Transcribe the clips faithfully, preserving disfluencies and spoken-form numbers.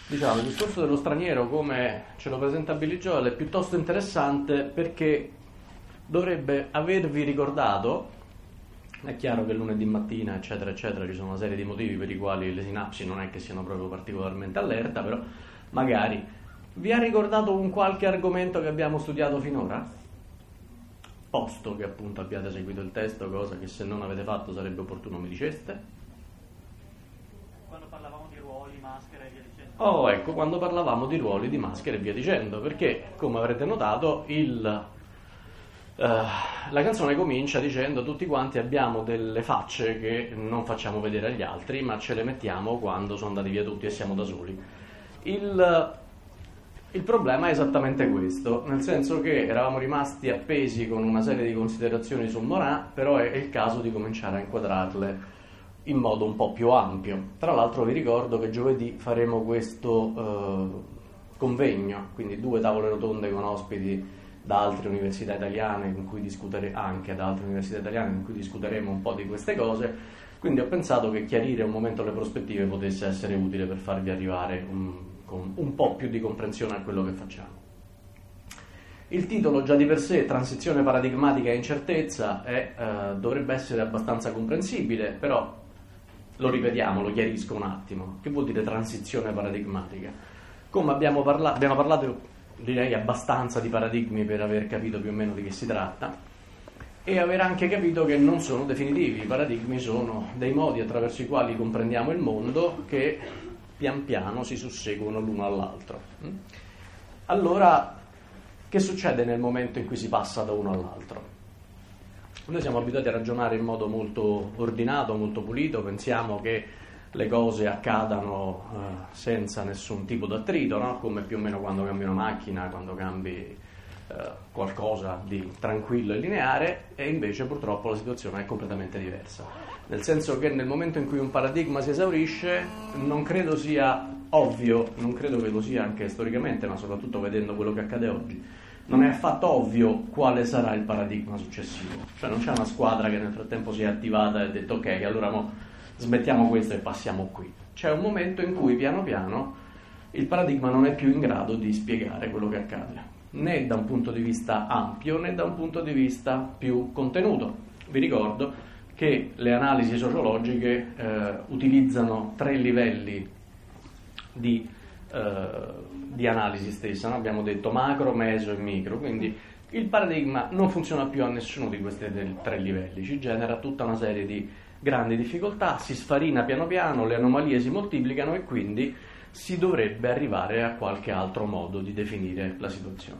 Diciamo, il discorso dello straniero, come ce lo presenta Billy Joel, è piuttosto interessante perché dovrebbe avervi ricordato, è chiaro che lunedì mattina, eccetera, eccetera, ci sono una serie di motivi per i quali le sinapsi non è che siano proprio particolarmente allerta, però magari vi ha ricordato un qualche argomento che abbiamo studiato finora? Posto che appunto abbiate seguito il testo, cosa che se non avete fatto sarebbe opportuno mi diceste. Quando parlavamo di ruoli, maschere e via dicendo. Oh, ecco, quando parlavamo di ruoli, di maschere e via dicendo, perché, come avrete notato, il, uh, la canzone comincia dicendo tutti quanti abbiamo delle facce che non facciamo vedere agli altri, ma ce le mettiamo quando sono andati via tutti e siamo da soli. Il, il problema è esattamente questo, nel senso che eravamo rimasti appesi con una serie di considerazioni su Morin, però è, è il caso di cominciare a inquadrarle in modo un po' più ampio. Tra l'altro vi ricordo che giovedì faremo questo eh, convegno, quindi due tavole rotonde con ospiti da altre università italiane, in cui discutere anche da altre università italiane, in cui discuteremo un po' di queste cose. Quindi ho pensato che chiarire un momento le prospettive potesse essere utile per farvi arrivare un, con un po' più di comprensione a quello che facciamo. Il titolo già di per sé, Transizione paradigmatica e incertezza, è, eh, dovrebbe essere abbastanza comprensibile, però lo ripetiamo, lo chiarisco un attimo. Che vuol dire transizione paradigmatica? Come abbiamo, parla- abbiamo parlato, direi, abbastanza di paradigmi per aver capito più o meno di che si tratta e aver anche capito che non sono definitivi. I paradigmi sono dei modi attraverso i quali comprendiamo il mondo che pian piano si susseguono l'uno all'altro. Allora, che succede nel momento in cui si passa da uno all'altro? Noi siamo abituati a ragionare in modo molto ordinato, molto pulito, pensiamo che le cose accadano eh, senza nessun tipo d'attrito, no? Come più o meno quando cambi una macchina, quando cambi eh, qualcosa di tranquillo e lineare, e invece purtroppo la situazione è completamente diversa. Nel senso che nel momento in cui un paradigma si esaurisce, non credo sia ovvio, non credo che lo sia anche storicamente, ma soprattutto vedendo quello che accade oggi, non è affatto ovvio quale sarà il paradigma successivo. Cioè non c'è una squadra che nel frattempo si è attivata e ha detto ok, allora mo smettiamo questo e passiamo qui. C'è un momento in cui piano piano il paradigma non è più in grado di spiegare quello che accade, né da un punto di vista ampio né da un punto di vista più contenuto. Vi ricordo che le analisi sociologiche eh, utilizzano tre livelli di Uh, di analisi stessa, no? Abbiamo detto macro, meso e micro, quindi il paradigma non funziona più a nessuno di questi tre livelli, ci genera tutta una serie di grandi difficoltà, si sfarina piano piano, le anomalie si moltiplicano e quindi si dovrebbe arrivare a qualche altro modo di definire la situazione.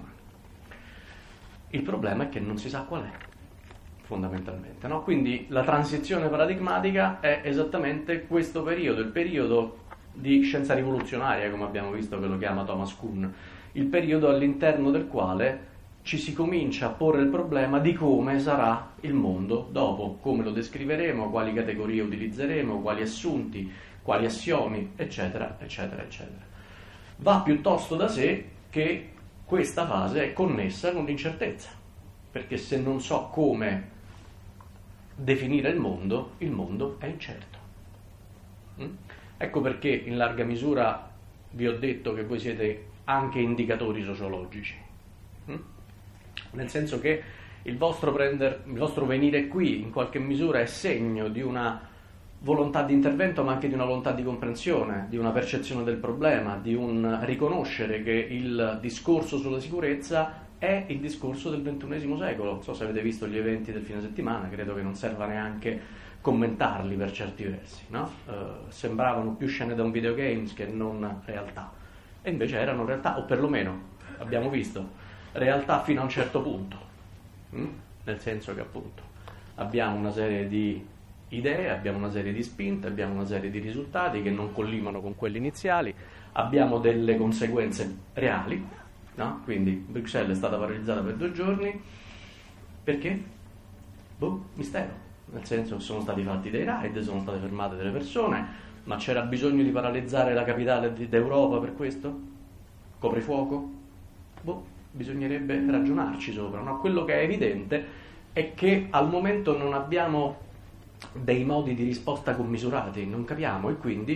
Il problema è che non si sa qual è, fondamentalmente, no? Quindi la transizione paradigmatica è esattamente questo periodo, il periodo di scienza rivoluzionaria, come abbiamo visto che lo chiama Thomas Kuhn, il periodo all'interno del quale ci si comincia a porre il problema di come sarà il mondo dopo, come lo descriveremo, quali categorie utilizzeremo, quali assunti, quali assiomi, eccetera, eccetera, eccetera. Va piuttosto da sé che questa fase è connessa con l'incertezza, perché se non so come definire il mondo, il mondo è incerto. Mm? Ecco perché in larga misura vi ho detto che voi siete anche indicatori sociologici, mm? Nel senso che il vostro, prender, il vostro venire qui in qualche misura è segno di una volontà di intervento, ma anche di una volontà di comprensione, di una percezione del problema, di un riconoscere che il discorso sulla sicurezza è il discorso del ventunesimo secolo. Non so se avete visto gli eventi del fine settimana, credo che non serva neanche commentarli per certi versi, no? Uh, sembravano più scene da un videogames che non realtà, e invece erano realtà, o perlomeno abbiamo visto realtà fino a un certo punto, mm? Nel senso che appunto abbiamo una serie di idee, abbiamo una serie di spinte, abbiamo una serie di risultati che non collimano con quelli iniziali, abbiamo delle conseguenze reali, no? Quindi Bruxelles è stata paralizzata per due giorni, perché? Boh, mistero. Nel senso che sono stati fatti dei raid, sono state fermate delle persone, ma c'era bisogno di paralizzare la capitale d'Europa per questo? Coprifuoco? Boh, bisognerebbe ragionarci sopra, no? Quello che è evidente è che al momento non abbiamo dei modi di risposta commisurati, non capiamo, e quindi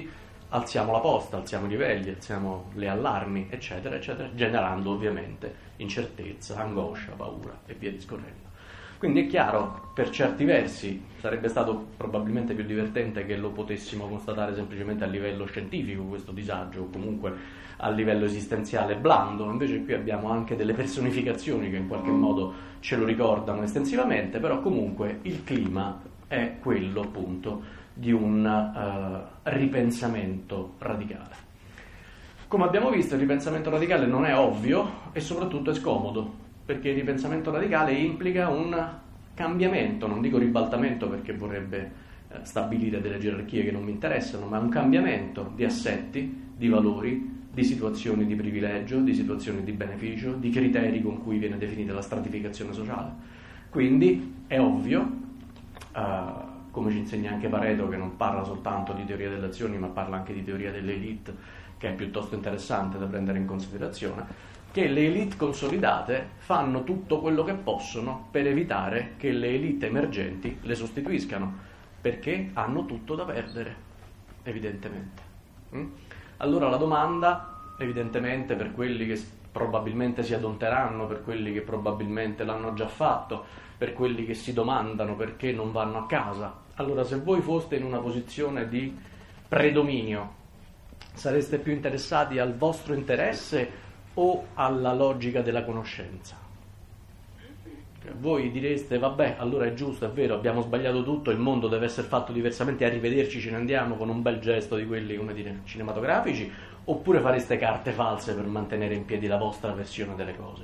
alziamo la posta, alziamo i livelli, alziamo le allarmi, eccetera, eccetera, generando ovviamente incertezza, angoscia, paura e via discorrendo. Quindi è chiaro, per certi versi sarebbe stato probabilmente più divertente che lo potessimo constatare semplicemente a livello scientifico, questo disagio, o comunque a livello esistenziale blando, invece qui abbiamo anche delle personificazioni che in qualche modo ce lo ricordano estensivamente, però comunque il clima è quello appunto di un uh, ripensamento radicale. Come abbiamo visto, il ripensamento radicale non è ovvio e soprattutto è scomodo, perché il ripensamento radicale implica un cambiamento, non dico ribaltamento perché vorrebbe eh, stabilire delle gerarchie che non mi interessano, ma un cambiamento di assetti, di valori, di situazioni di privilegio, di situazioni di beneficio, di criteri con cui viene definita la stratificazione sociale. Quindi è ovvio, eh, come ci insegna anche Pareto, che non parla soltanto di teoria delle azioni, ma parla anche di teoria delle elite, che è piuttosto interessante da prendere in considerazione, che le elite consolidate fanno tutto quello che possono per evitare che le elite emergenti le sostituiscano, perché hanno tutto da perdere, evidentemente. Mm? Allora la domanda, evidentemente, per quelli che probabilmente si adonteranno, per quelli che probabilmente l'hanno già fatto, per quelli che si domandano perché non vanno a casa, allora se voi foste in una posizione di predominio, sareste più interessati al vostro interesse o alla logica della conoscenza? Voi direste, vabbè, allora è giusto, è vero, abbiamo sbagliato tutto, il mondo deve essere fatto diversamente, arrivederci, ce ne andiamo, con un bel gesto di quelli, come dire, cinematografici, oppure fareste carte false per mantenere in piedi la vostra versione delle cose?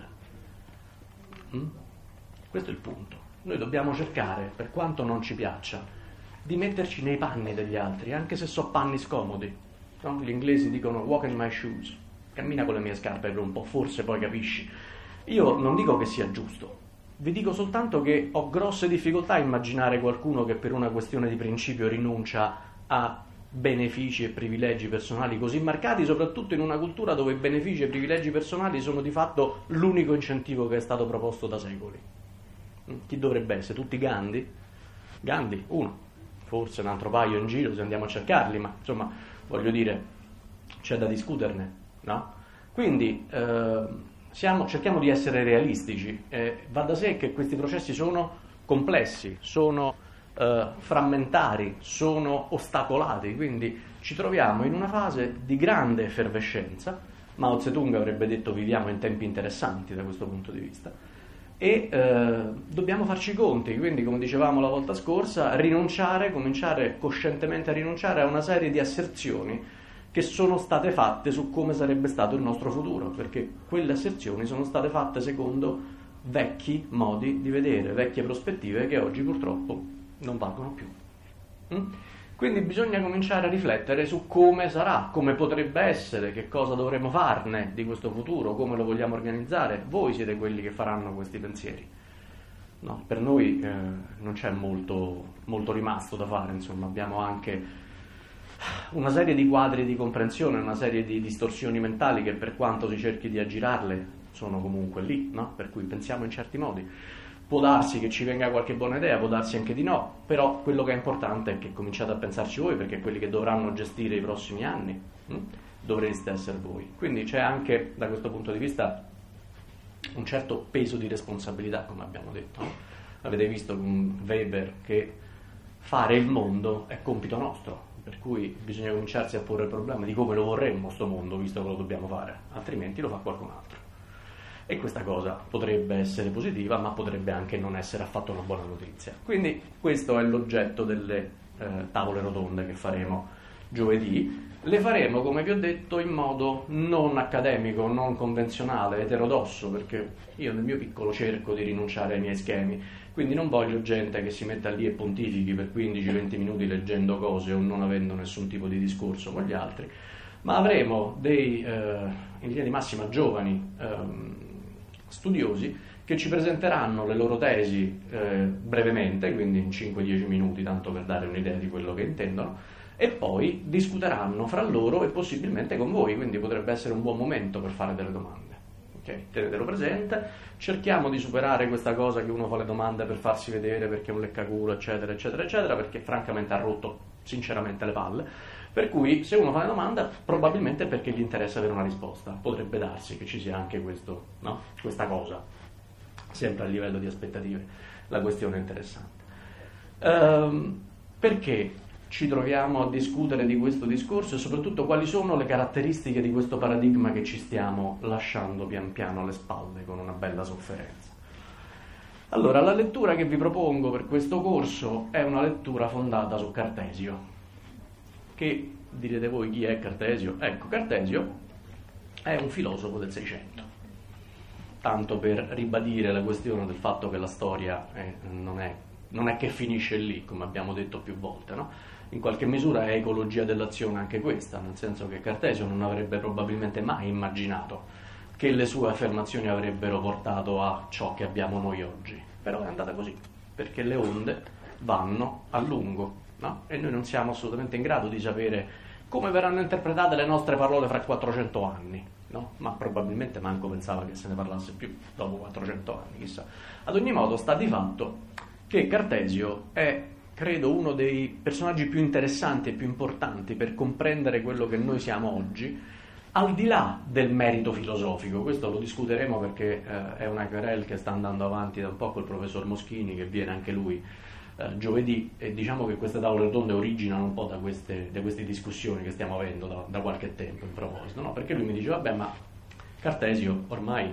Mm? Questo è il punto. Noi dobbiamo cercare, per quanto non ci piaccia, di metterci nei panni degli altri, anche se so panni scomodi. No? Gli inglesi dicono walk in my shoes, cammina con le mie scarpe per un po', forse poi capisci. Io non dico che sia giusto, vi dico soltanto che ho grosse difficoltà a immaginare qualcuno che per una questione di principio rinuncia a benefici e privilegi personali così marcati, soprattutto in una cultura dove benefici e privilegi personali sono di fatto l'unico incentivo che è stato proposto da secoli. Chi dovrebbe essere? Tutti Gandhi? Gandhi, uno, forse un altro paio in giro se andiamo a cercarli, ma insomma, voglio dire, c'è da discuterne, no? Quindi eh, siamo, cerchiamo di essere realistici. Eh, va da sé che questi processi sono complessi, sono eh, frammentari, sono ostacolati, quindi ci troviamo in una fase di grande effervescenza. Mao Zedong avrebbe detto viviamo in tempi interessanti da questo punto di vista e eh, dobbiamo farci i conti, quindi come dicevamo la volta scorsa, rinunciare, cominciare coscientemente a rinunciare a una serie di asserzioni che sono state fatte su come sarebbe stato il nostro futuro, perché quelle asserzioni sono state fatte secondo vecchi modi di vedere, vecchie prospettive che oggi purtroppo non valgono più. Mm? Quindi bisogna cominciare a riflettere su come sarà, come potrebbe essere, che cosa dovremo farne di questo futuro, come lo vogliamo organizzare. Voi siete quelli che faranno questi pensieri. No, per noi eh, non c'è molto, molto rimasto da fare, insomma, abbiamo anche una serie di quadri di comprensione, una serie di distorsioni mentali che per quanto si cerchi di aggirarle sono comunque lì, no? Per cui pensiamo in certi modi. Può darsi che ci venga qualche buona idea, può darsi anche di no, però quello che è importante è che cominciate a pensarci voi, perché quelli che dovranno gestire i prossimi anni hm, dovreste essere voi. Quindi c'è anche da questo punto di vista un certo peso di responsabilità, come abbiamo detto, no? Avete visto con Weber che fare il mondo è compito nostro, per cui bisogna cominciarsi a porre il problema di come lo vorremmo sto mondo, visto che lo dobbiamo fare, altrimenti lo fa qualcun altro. E questa cosa potrebbe essere positiva, ma potrebbe anche non essere affatto una buona notizia. Quindi questo è l'oggetto delle eh, tavole rotonde che faremo giovedì. Le faremo, come vi ho detto, in modo non accademico, non convenzionale, eterodosso, perché io nel mio piccolo cerco di rinunciare ai miei schemi. Quindi non voglio gente che si metta lì e pontifichi per quindici venti minuti leggendo cose o non avendo nessun tipo di discorso con gli altri, ma avremo dei, eh, in linea di massima, giovani ehm, studiosi che ci presenteranno le loro tesi eh, brevemente, quindi in cinque dieci minuti, tanto per dare un'idea di quello che intendono, e poi discuteranno fra loro e possibilmente con voi, quindi potrebbe essere un buon momento per fare delle domande. Okay? Tenetelo presente, cerchiamo di superare questa cosa che uno fa le domande per farsi vedere perché è un leccaculo, eccetera, eccetera, eccetera, perché francamente ha rotto sinceramente le palle. Per cui se uno fa una domanda probabilmente è perché gli interessa avere una risposta, potrebbe darsi che ci sia anche questo, no? Questa cosa, sempre a livello di aspettative, la questione è interessante. Ehm, perché ci troviamo a discutere di questo discorso e soprattutto quali sono le caratteristiche di questo paradigma che ci stiamo lasciando pian piano alle spalle con una bella sofferenza? Allora, la lettura che vi propongo per questo corso è una lettura fondata su Cartesio, che direte voi chi è Cartesio? Ecco, Cartesio è un filosofo del Seicento, tanto per ribadire la questione del fatto che la storia è, non, è, non è che finisce lì, come abbiamo detto più volte, no? In qualche misura è ecologia dell'azione anche questa, nel senso che Cartesio non avrebbe probabilmente mai immaginato che le sue affermazioni avrebbero portato a ciò che abbiamo noi oggi, però è andata così, perché le onde vanno a lungo. No? E noi non siamo assolutamente in grado di sapere come verranno interpretate le nostre parole fra quattrocento anni, no? Ma probabilmente manco pensava che se ne parlasse più dopo quattrocento anni, chissà. Ad ogni modo sta di fatto che Cartesio è, credo, uno dei personaggi più interessanti e più importanti per comprendere quello che noi siamo oggi, al di là del merito filosofico. Questo lo discuteremo perché eh, è una querel che sta andando avanti da un po' col professor Moschini, che viene anche lui Uh, giovedì, e diciamo che queste tavole rotonde originano un po' da queste, da queste discussioni che stiamo avendo da, da qualche tempo in proposito, no? Perché lui mi dice, vabbè, ma Cartesio ormai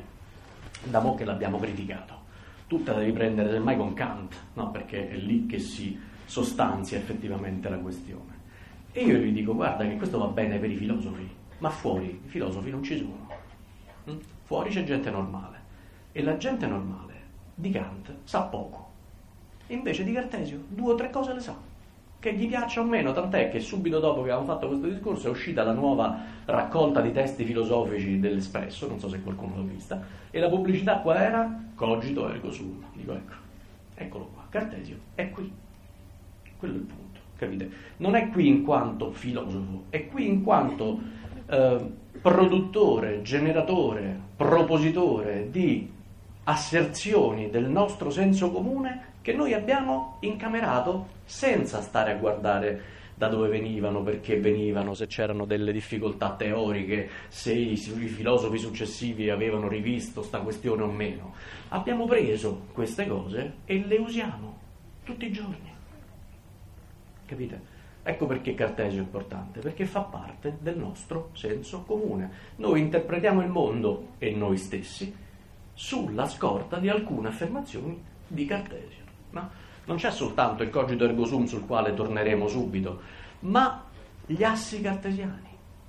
da mo' che l'abbiamo criticato, tu te la devi prendere semmai con Kant, no? Perché è lì che si sostanzia effettivamente la questione. E io gli dico, guarda che questo va bene per i filosofi, ma fuori i filosofi non ci sono. Mm? Fuori c'è gente normale, e la gente normale di Kant sa poco. Invece di Cartesio due o tre cose le sa, che gli piaccia o meno, tant'è che subito dopo che avevamo fatto questo discorso è uscita la nuova raccolta di testi filosofici dell'Espresso, non so se qualcuno l'ha vista, e la pubblicità qual era? Cogito ergo sum. Dico, ecco, eccolo qua, Cartesio è qui, quello è il punto, capite? Non è qui in quanto filosofo, è qui in quanto eh, produttore, generatore, propositore di asserzioni del nostro senso comune che noi abbiamo incamerato senza stare a guardare da dove venivano, perché venivano, se c'erano delle difficoltà teoriche, se i, i filosofi successivi avevano rivisto sta questione o meno. Abbiamo preso queste cose e le usiamo tutti i giorni. Capite? Ecco perché Cartesio è importante, perché fa parte del nostro senso comune. Noi interpretiamo il mondo e noi stessi sulla scorta di alcune affermazioni di Cartesio. No? Non c'è soltanto il cogito ergo sum sul quale torneremo subito, ma gli assi cartesiani.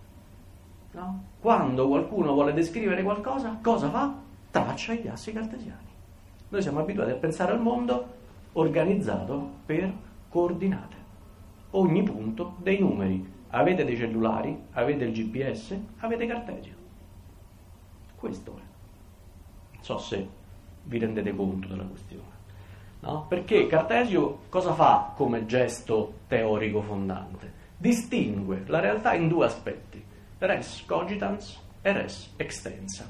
No? Quando qualcuno vuole descrivere qualcosa, cosa fa? Traccia gli assi cartesiani. Noi siamo abituati a pensare al mondo organizzato per coordinate. Ogni punto dei numeri. Avete dei cellulari, avete il G P S, avete Cartesio. Questo è. Non so se vi rendete conto della questione. No? Perché Cartesio cosa fa come gesto teorico fondante? Distingue la realtà in due aspetti, res cogitans e res extensa.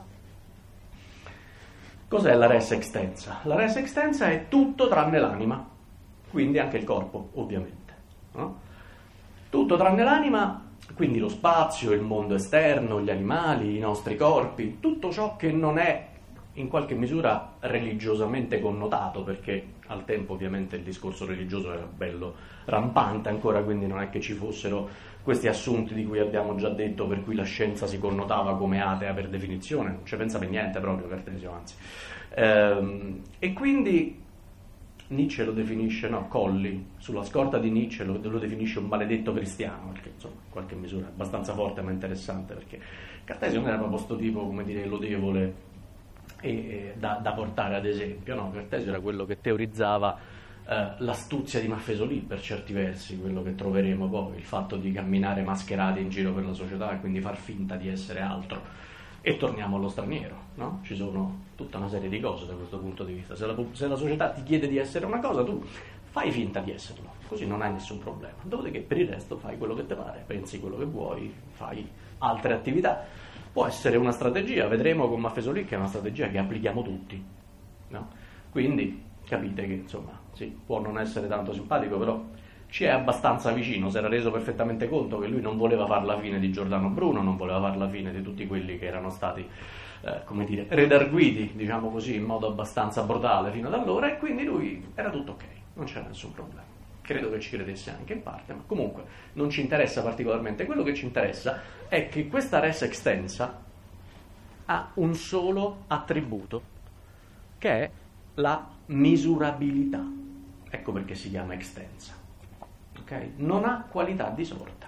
Cos'è la res extensa? La res extensa è tutto tranne l'anima, quindi anche il corpo, ovviamente. No? Tutto tranne l'anima, quindi lo spazio, il mondo esterno, gli animali, i nostri corpi, tutto ciò che non è in qualche misura religiosamente connotato, perché al tempo ovviamente il discorso religioso era bello rampante ancora, quindi non è che ci fossero questi assunti di cui abbiamo già detto, per cui la scienza si connotava come atea per definizione, non ci pensa per niente proprio Cartesio, anzi. Ehm, e quindi Nietzsche lo definisce, no, Colli, sulla scorta di Nietzsche lo, lo definisce un maledetto cristiano, perché insomma in qualche misura è abbastanza forte ma interessante, perché Cartesio non era proprio sto tipo, come dire, lodevole e da, da portare ad esempio, no? Cartesio era quello che teorizzava eh, l'astuzia di Maffesoli per certi versi, quello che troveremo poi, il fatto di camminare mascherati in giro per la società e quindi far finta di essere altro. E torniamo allo straniero, no? Ci sono tutta una serie di cose da questo punto di vista. Se la, se la società ti chiede di essere una cosa, tu fai finta di esserlo, così non hai nessun problema. Dopodiché per il resto fai quello che ti pare, pensi quello che vuoi, fai altre attività. Può essere una strategia, vedremo con Maffesoli che è una strategia che applichiamo tutti, no? Quindi capite che insomma sì, può non essere tanto simpatico, però ci è abbastanza vicino, si era reso perfettamente conto che lui non voleva fare la fine di Giordano Bruno, non voleva fare la fine di tutti quelli che erano stati, eh, come dire, redarguiti, diciamo così, in modo abbastanza brutale fino ad allora, e quindi lui era tutto ok, non c'era nessun problema. Credo che ci credesse anche in parte, ma comunque non ci interessa particolarmente. Quello che ci interessa è che questa res extensa ha un solo attributo, che è la misurabilità. Ecco perché si chiama extensa. Okay? Non ha qualità di sorta,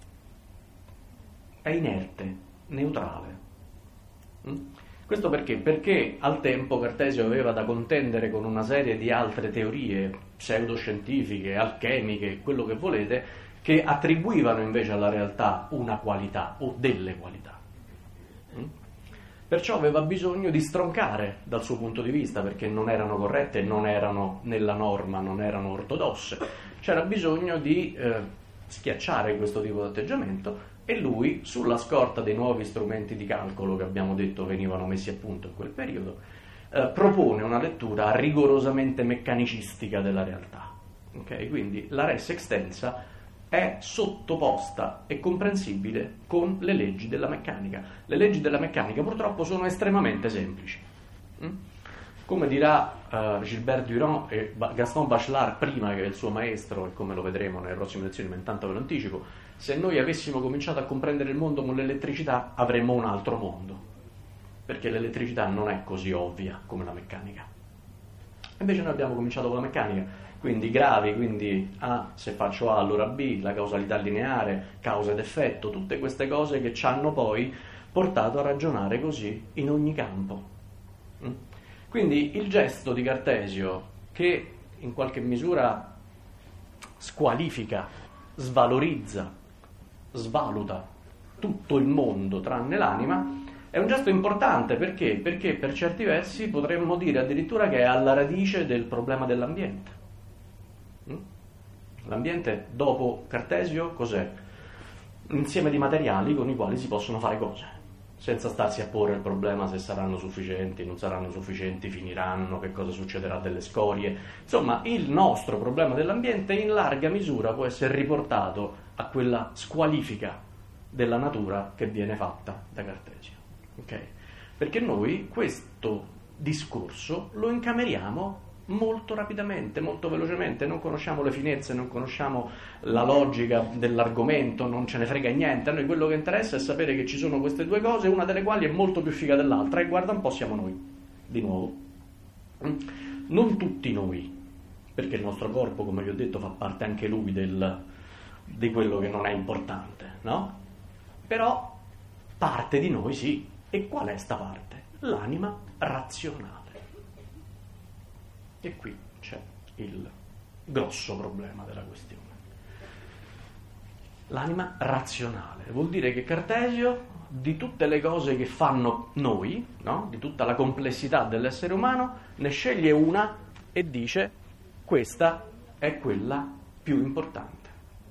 è inerte, neutrale. Mm? Questo perché? Perché al tempo Cartesio aveva da contendere con una serie di altre teorie pseudoscientifiche, alchemiche, quello che volete, che attribuivano invece alla realtà una qualità o delle qualità. Mm? Perciò aveva bisogno di stroncare dal suo punto di vista, perché non erano corrette, non erano nella norma, non erano ortodosse. C'era bisogno di eh, schiacciare questo tipo di atteggiamento, e lui, sulla scorta dei nuovi strumenti di calcolo che abbiamo detto venivano messi a punto in quel periodo, eh, propone una lettura rigorosamente meccanicistica della realtà. Okay? Quindi la res extensa è sottoposta e comprensibile con le leggi della meccanica. Le leggi della meccanica purtroppo sono estremamente semplici. Mm? Come dirà uh, Gilbert Durand e Gaston Bachelard prima, che è il suo maestro, e come lo vedremo nelle prossime lezioni, ma intanto ve lo anticipo, se noi avessimo cominciato a comprendere il mondo con l'elettricità avremmo un altro mondo, perché l'elettricità non è così ovvia come la meccanica. Invece noi abbiamo cominciato con la meccanica, quindi gravi, quindi A, se faccio A allora B, la causalità lineare, causa ed effetto, tutte queste cose che ci hanno poi portato a ragionare così in ogni campo. Mm? Quindi il gesto di Cartesio, che in qualche misura squalifica, svalorizza, svaluta tutto il mondo tranne l'anima, è un gesto importante. Perché? Perché per certi versi potremmo dire addirittura che è alla radice del problema dell'ambiente. L'ambiente, dopo Cartesio, cos'è? Un insieme di materiali con i quali si possono fare cose, senza starsi a porre il problema se saranno sufficienti, non saranno sufficienti, finiranno, che cosa succederà delle scorie. Insomma, il nostro problema dell'ambiente in larga misura può essere riportato a quella squalifica della natura che viene fatta da Cartesio. Okay? Perché noi questo discorso lo incameriamo molto rapidamente, molto velocemente, non conosciamo le finezze, non conosciamo la logica dell'argomento, non ce ne frega niente. A noi quello che interessa è sapere che ci sono queste due cose, una delle quali è molto più figa dell'altra, e guarda un po' siamo noi, di nuovo. Non tutti noi, perché il nostro corpo, come vi ho detto, fa parte anche lui del, di quello che non è importante, no? Però parte di noi sì. E qual è sta parte? L'anima razionale. E qui c'è il grosso problema della questione. L'anima razionale vuol dire che Cartesio, di tutte le cose che fanno noi, no? Di tutta la complessità dell'essere umano, ne sceglie una e dice: questa è quella più importante.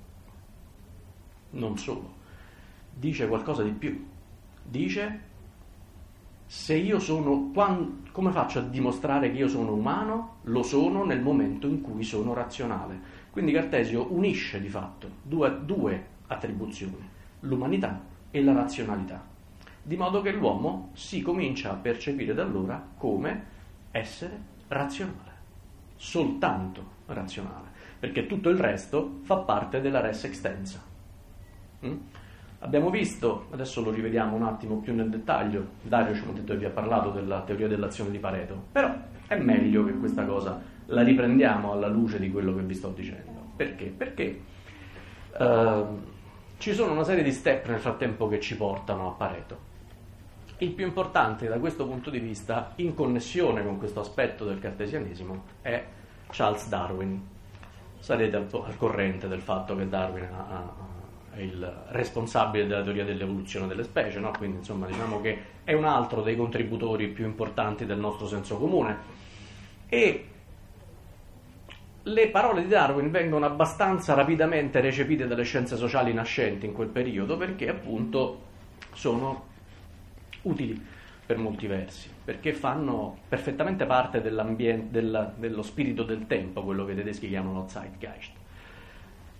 Non solo, dice qualcosa di più. Dice: se io sono, quando, come faccio a dimostrare che io sono umano? Lo sono nel momento in cui sono razionale. Quindi Cartesio unisce di fatto due, due attribuzioni, l'umanità e la razionalità, di modo che l'uomo si comincia a percepire da allora come essere razionale, soltanto razionale, perché tutto il resto fa parte della res extensa. Mm? Abbiamo visto, adesso lo rivediamo un attimo più nel dettaglio, Dario ci ha detto che vi ha parlato della teoria dell'azione di Pareto, però è meglio che questa cosa la riprendiamo alla luce di quello che vi sto dicendo. Perché? Perché uh, ci sono una serie di step nel frattempo che ci portano a Pareto. Il più importante da questo punto di vista, in connessione con questo aspetto del cartesianesimo, è Charles Darwin. Sarete al, al corrente del fatto che Darwin ha, ha è il responsabile della teoria dell'evoluzione delle specie, no? Quindi insomma diciamo che è un altro dei contributori più importanti del nostro senso comune, e le parole di Darwin vengono abbastanza rapidamente recepite dalle scienze sociali nascenti in quel periodo, perché appunto sono utili per molti versi, perché fanno perfettamente parte dell'ambiente, della, dello spirito del tempo, quello che i tedeschi chiamano Zeitgeist.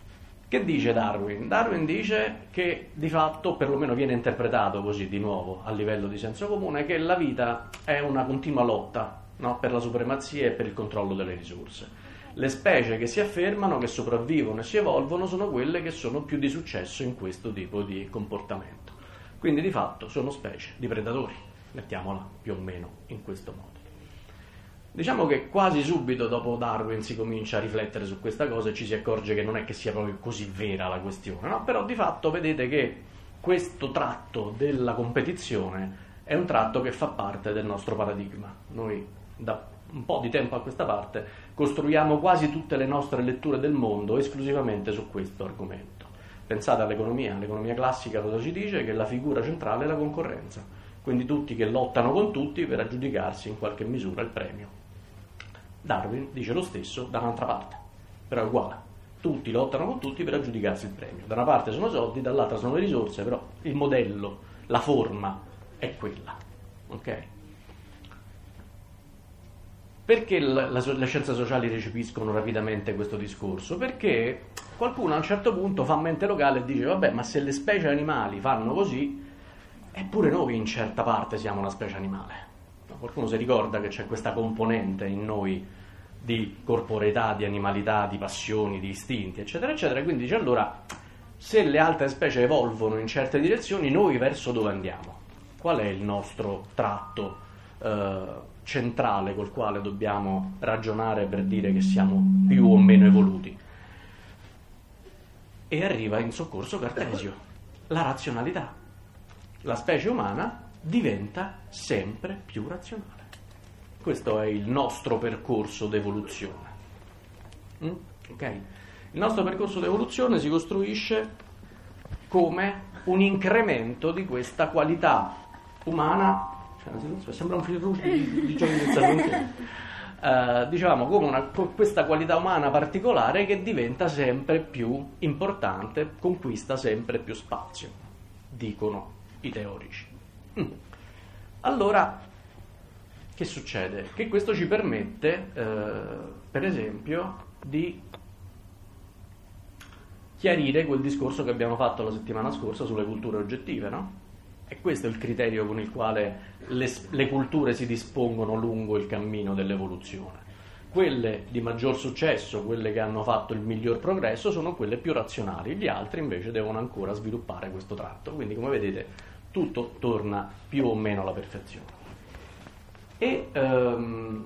Che dice Darwin? Darwin dice che di fatto, perlomeno viene interpretato così di nuovo a livello di senso comune, che la vita è una continua lotta, no? Per la supremazia e per il controllo delle risorse. Le specie che si affermano, che sopravvivono e si evolvono, sono quelle che sono più di successo in questo tipo di comportamento. Quindi di fatto sono specie di predatori, mettiamola più o meno in questo modo. Diciamo che quasi subito dopo Darwin si comincia a riflettere su questa cosa e ci si accorge che non è che sia proprio così vera la questione, no? Però di fatto vedete che questo tratto della competizione è un tratto che fa parte del nostro paradigma. Noi da un po' di tempo a questa parte costruiamo quasi tutte le nostre letture del mondo esclusivamente su questo argomento. Pensate all'economia, l'economia classica cosa ci dice? Che la figura centrale è la concorrenza, quindi tutti che lottano con tutti per aggiudicarsi in qualche misura il premio. Darwin dice lo stesso da un'altra parte, però è uguale, tutti lottano con tutti per aggiudicarsi il premio, da una parte sono soldi, dall'altra sono le risorse, però il modello, la forma è quella, ok? Perché la, la, le scienze sociali recepiscono rapidamente questo discorso? Perché qualcuno a un certo punto fa mente locale e dice vabbè, ma se le specie animali fanno così, eppure noi in certa parte siamo una specie animale. No, qualcuno si ricorda che c'è questa componente in noi di corporeità, di animalità, di passioni, di istinti, eccetera, eccetera. Quindi dice allora, se le altre specie evolvono in certe direzioni, noi verso dove andiamo? Qual è il nostro tratto eh, centrale col quale dobbiamo ragionare per dire che siamo più o meno evoluti? E arriva in soccorso Cartesio, la razionalità. La specie umana diventa sempre più razionale. Questo è il nostro percorso d'evoluzione. Mm? Okay? Il nostro percorso d'evoluzione si costruisce come un incremento di questa qualità umana. Sembra un fil rouge di, di giochi del salone. Uh, diciamo come una, questa qualità umana particolare che diventa sempre più importante, conquista sempre più spazio, dicono i teorici. Mm. Allora, che succede? Che questo ci permette, uh, per esempio, di chiarire quel discorso che abbiamo fatto la settimana scorsa sulle culture oggettive, no? E questo è il criterio con il quale le, le culture si dispongono lungo il cammino dell'evoluzione. Quelle di maggior successo, quelle che hanno fatto il miglior progresso, sono quelle più razionali, gli altri invece devono ancora sviluppare questo tratto. Quindi, come vedete, tutto torna più o meno alla perfezione. E um,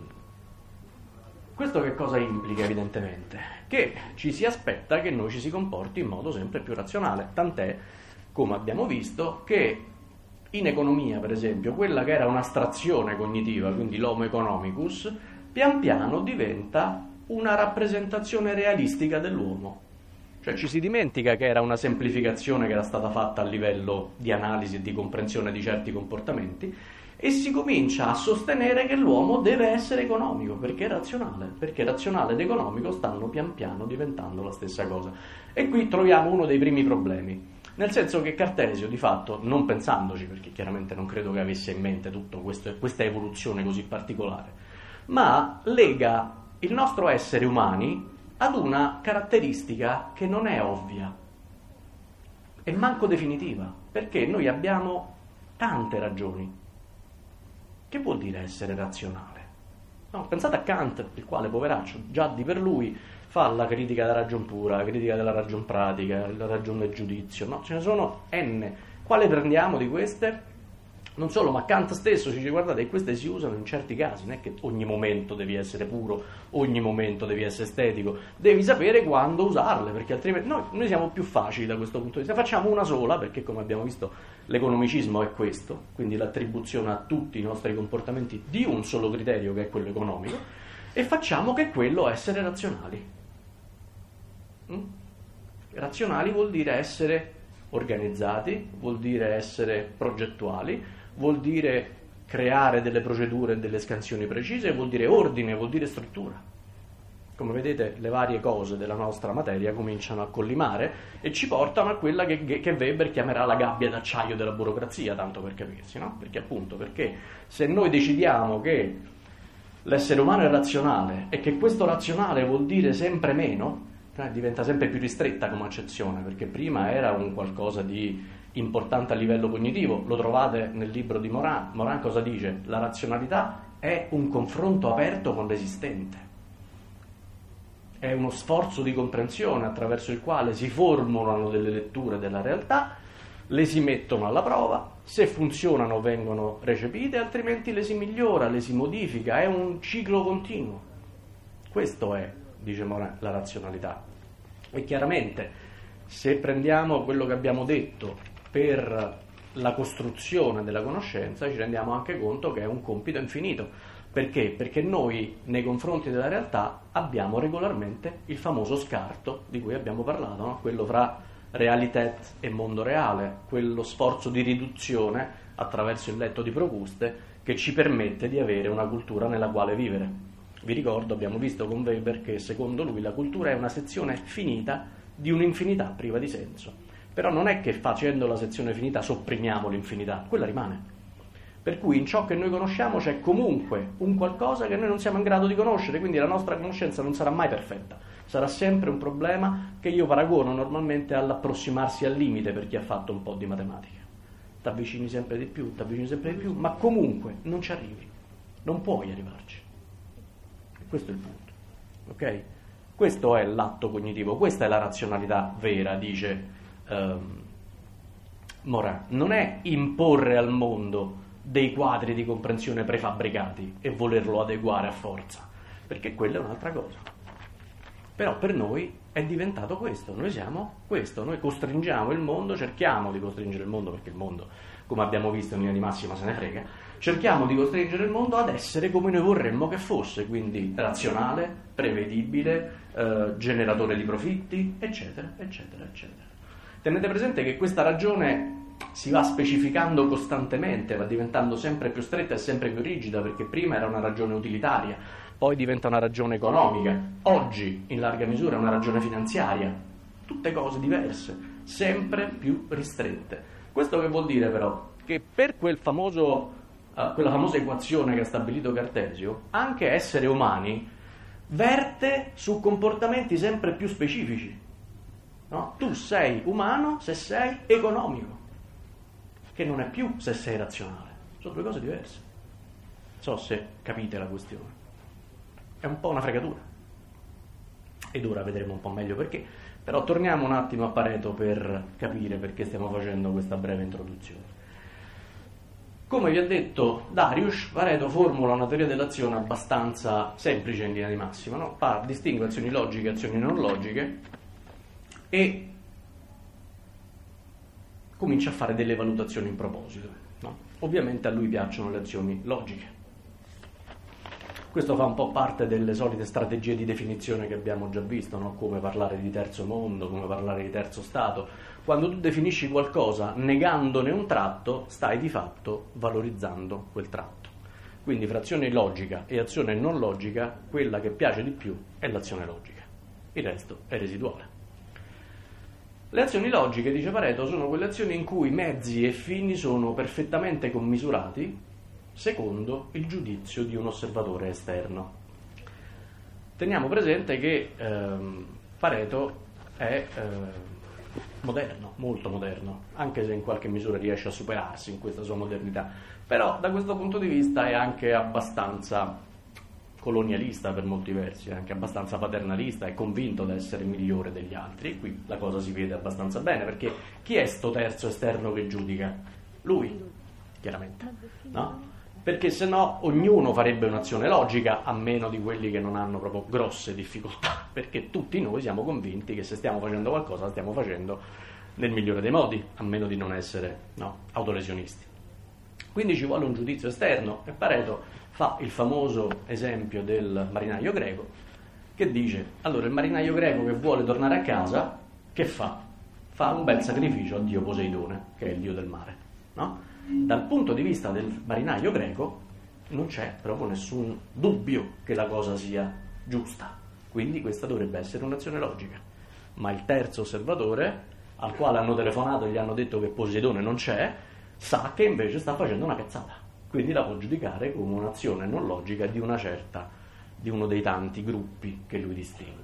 questo che cosa implica evidentemente? Che ci si aspetta che noi ci si comporti in modo sempre più razionale, tant'è, come abbiamo visto, che in economia, per esempio, quella che era un'astrazione cognitiva, quindi l'homo economicus, pian piano diventa una rappresentazione realistica dell'uomo. Cioè ci si dimentica che era una semplificazione che era stata fatta a livello di analisi e di comprensione di certi comportamenti e si comincia a sostenere che l'uomo deve essere economico, perché è razionale, perché razionale ed economico stanno pian piano diventando la stessa cosa. E qui troviamo uno dei primi problemi. Nel senso che Cartesio, di fatto, non pensandoci, perché chiaramente non credo che avesse in mente tutta questa evoluzione così particolare, ma lega il nostro essere umani ad una caratteristica che non è ovvia e manco definitiva, perché noi abbiamo tante ragioni. Che vuol dire essere razionale? No, pensate a Kant, il quale, poveraccio, già di per lui fa la critica della ragion pura, la critica della ragion pratica, la ragione del giudizio, no? Ce ne sono n. Quale prendiamo di queste? Non solo, ma Kant stesso ci dice, guardate, che queste si usano in certi casi, non è che ogni momento devi essere puro, ogni momento devi essere estetico, devi sapere quando usarle, perché altrimenti noi, noi siamo più facili da questo punto di vista, facciamo una sola, perché come abbiamo visto l'economicismo è questo, quindi l'attribuzione a tutti i nostri comportamenti di un solo criterio che è quello economico, e facciamo che quello essere razionali. Mm? Razionali vuol dire essere organizzati, vuol dire essere progettuali, vuol dire creare delle procedure e delle scansioni precise, vuol dire ordine, vuol dire struttura. Come vedete, le varie cose della nostra materia cominciano a collimare e ci portano a quella che, che Weber chiamerà la gabbia d'acciaio della burocrazia, tanto per capirsi, no? Perché appunto, perché se noi decidiamo che l'essere umano è razionale e che questo razionale vuol dire sempre meno, eh, diventa sempre più ristretta come accezione, perché prima era un qualcosa di importante a livello cognitivo. Lo trovate nel libro di Morin. Morin cosa dice? La razionalità è un confronto aperto con l'esistente, è uno sforzo di comprensione attraverso il quale si formulano delle letture della realtà, le si mettono alla prova, se funzionano vengono recepite, altrimenti le si migliora, le si modifica, è un ciclo continuo. Questo è, dice Morin, la razionalità. E chiaramente, se prendiamo quello che abbiamo detto per la costruzione della conoscenza, ci rendiamo anche conto che è un compito infinito. Perché? Perché noi, nei confronti della realtà, abbiamo regolarmente il famoso scarto di cui abbiamo parlato, no? Quello fra realitet e mondo reale, quello sforzo di riduzione attraverso il letto di Procuste che ci permette di avere una cultura nella quale vivere. Vi ricordo, abbiamo visto con Weber che secondo lui la cultura è una sezione finita di un'infinità priva di senso. Però non è che facendo la sezione finita sopprimiamo l'infinità, quella rimane. Per cui in ciò che noi conosciamo c'è comunque un qualcosa che noi non siamo in grado di conoscere, quindi la nostra conoscenza non sarà mai perfetta, sarà sempre un problema che io paragono normalmente all'approssimarsi al limite per chi ha fatto un po' di matematica. T'avvicini sempre di più, t'avvicini sempre di più, ma comunque non ci arrivi, non puoi arrivarci. E questo è il punto, ok? Questo è l'atto cognitivo, questa è la razionalità vera, dice ehm, Morin. Non è imporre al mondo dei quadri di comprensione prefabbricati e volerlo adeguare a forza, perché quella è un'altra cosa. Però per noi è diventato questo, noi siamo questo, noi costringiamo il mondo, cerchiamo di costringere il mondo, perché il mondo, come abbiamo visto in linea di massima, se ne frega, cerchiamo di costringere il mondo ad essere come noi vorremmo che fosse, quindi razionale, prevedibile, eh, generatore di profitti, eccetera, eccetera, eccetera. Tenete presente che questa ragione si va specificando costantemente, va diventando sempre più stretta e sempre più rigida, perché prima era una ragione utilitaria, poi diventa una ragione economica, oggi in larga misura è una ragione finanziaria, tutte cose diverse, sempre più ristrette. Questo che vuol dire però? Che per quel famoso, uh, quella famosa equazione che ha stabilito Cartesio, anche essere umani verte su comportamenti sempre più specifici. No? Tu sei umano se sei economico, che non è più se sei razionale, sono due cose diverse. Non so se capite la questione, è un po' una fregatura ed ora vedremo un po' meglio perché, però torniamo un attimo a Pareto per capire perché stiamo facendo questa breve introduzione. Come vi ha detto Darius, Pareto formula una teoria dell'azione abbastanza semplice in linea di massima, no? Par- distingue azioni logiche e azioni non logiche e comincia a fare delle valutazioni in proposito, no? Ovviamente a lui piacciono le azioni logiche. Questo fa un po' parte delle solite strategie di definizione che abbiamo già visto, no? Come parlare di terzo mondo, come parlare di terzo stato. Quando tu definisci qualcosa negandone un tratto, stai di fatto valorizzando quel tratto. Quindi fra azione logica e azione non logica, quella che piace di più è l'azione logica. Il resto è residuale. Le azioni logiche, dice Pareto, sono quelle azioni in cui mezzi e fini sono perfettamente commisurati secondo il giudizio di un osservatore esterno. Teniamo presente che ehm, Pareto è eh, moderno, molto moderno, anche se in qualche misura riesce a superarsi in questa sua modernità, però da questo punto di vista è anche abbastanza colonialista per molti versi, è anche abbastanza paternalista, è convinto di essere migliore degli altri, e qui la cosa si vede abbastanza bene, perché chi è sto terzo esterno che giudica? Lui, chiaramente, no? Perché se no ognuno farebbe un'azione logica, a meno di quelli che non hanno proprio grosse difficoltà, perché tutti noi siamo convinti che se stiamo facendo qualcosa la stiamo facendo nel migliore dei modi, a meno di non essere, no, autolesionisti. Quindi ci vuole un giudizio esterno e Pareto fa il famoso esempio del marinaio greco che dice, allora il marinaio greco che vuole tornare a casa, che fa? Fa un bel sacrificio a dio Poseidone, che è il dio del mare, no? Dal punto di vista del marinaio greco non c'è proprio nessun dubbio che la cosa sia giusta, quindi questa dovrebbe essere un'azione logica. Ma il terzo osservatore, al quale hanno telefonato e gli hanno detto che Poseidone non c'è, sa che invece sta facendo una cazzata, quindi la può giudicare come un'azione non logica di una certa, di uno dei tanti gruppi che lui distingue.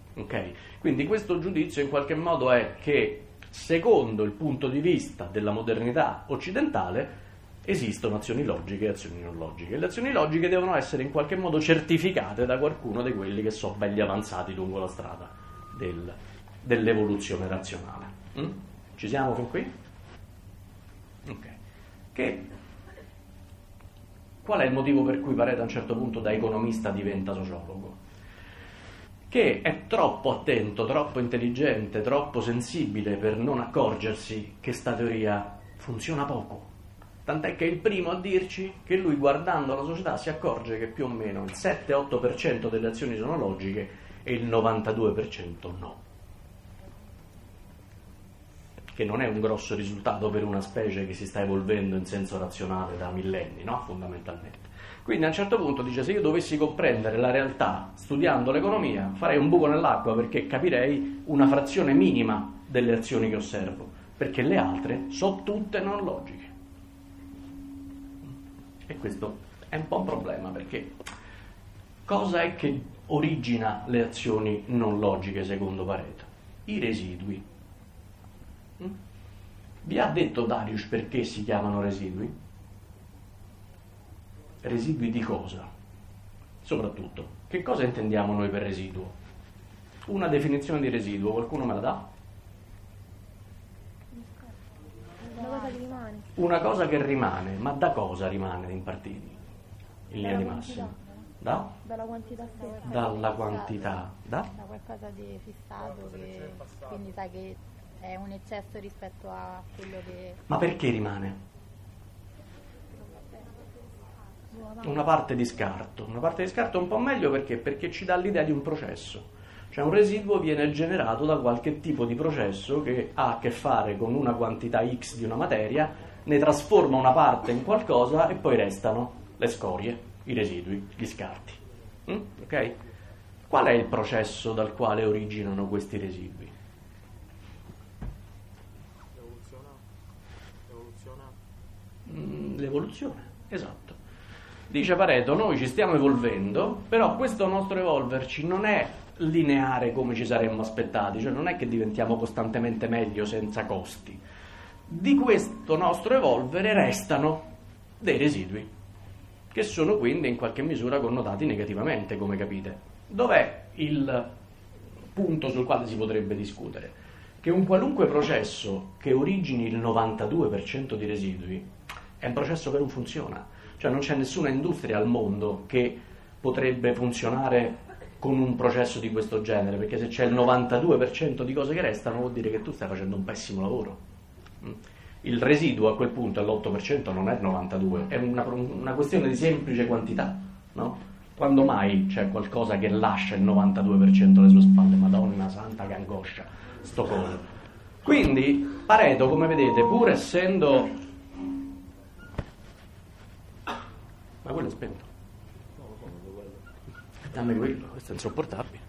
Okay? Quindi questo giudizio in qualche modo è che, secondo il punto di vista della modernità occidentale, esistono azioni logiche e azioni non logiche. Le azioni logiche devono essere in qualche modo certificate da qualcuno di quelli che sono belli avanzati lungo la strada del, dell'evoluzione razionale. Mm? Ci siamo fin qui? Ok. Che, qual è il motivo per cui Pareto a un certo punto da economista diventa sociologo? Che è troppo attento, troppo intelligente, troppo sensibile per non accorgersi che sta teoria funziona poco. Tant'è che è il primo a dirci che lui, guardando la società, si accorge che più o meno il sette otto per cento delle azioni sono logiche e il novantadue per cento no. Che non è un grosso risultato per una specie che si sta evolvendo in senso razionale da millenni, no? Fondamentalmente. Quindi a un certo punto dice: se io dovessi comprendere la realtà studiando l'economia, farei un buco nell'acqua, perché capirei una frazione minima delle azioni che osservo, perché le altre sono tutte non logiche. E questo è un po' un problema, perché cosa è che origina le azioni non logiche secondo Pareto? I residui. Vi ha detto Darius perché si chiamano residui? Residui di cosa? Soprattutto, che cosa intendiamo noi per residuo? Una definizione di residuo, qualcuno me la dà? Una cosa che rimane. Una cosa che rimane, ma da cosa rimane in partiti? In linea di massima? Da? Dalla quantità stessa. Dalla quantità. Da? Da qualcosa di fissato, che quindi sai che è un eccesso rispetto a quello che... Ma perché rimane? Una parte di scarto. Una parte di scarto è un po' meglio perché? Perché ci dà l'idea di un processo. Cioè un residuo viene generato da qualche tipo di processo che ha a che fare con una quantità X di una materia, ne trasforma una parte in qualcosa e poi restano le scorie, i residui, gli scarti. Mm? Ok? Qual è il processo dal quale originano questi residui? L'evoluzione, esatto. Dice Pareto: noi ci stiamo evolvendo, però questo nostro evolverci non è lineare come ci saremmo aspettati, cioè non è che diventiamo costantemente meglio senza costi. Di questo nostro evolvere restano dei residui, che sono quindi in qualche misura connotati negativamente, come capite. Dov'è il punto sul quale si potrebbe discutere? Che un qualunque processo che origini il novantadue per cento di residui è un processo che non funziona, cioè non c'è nessuna industria al mondo che potrebbe funzionare con un processo di questo genere, perché se c'è il novantadue per cento di cose che restano vuol dire che tu stai facendo un pessimo lavoro. Il residuo a quel punto è l'otto per cento, non è il novantadue per cento, è una, una questione di semplice quantità, no? Quando mai c'è qualcosa che lascia il novantadue per cento alle sue spalle? Madonna santa, che angoscia sto coso. Quindi Pareto, come vedete, pur essendo... Ma quello è spento. Dammi quello, questo è insopportabile.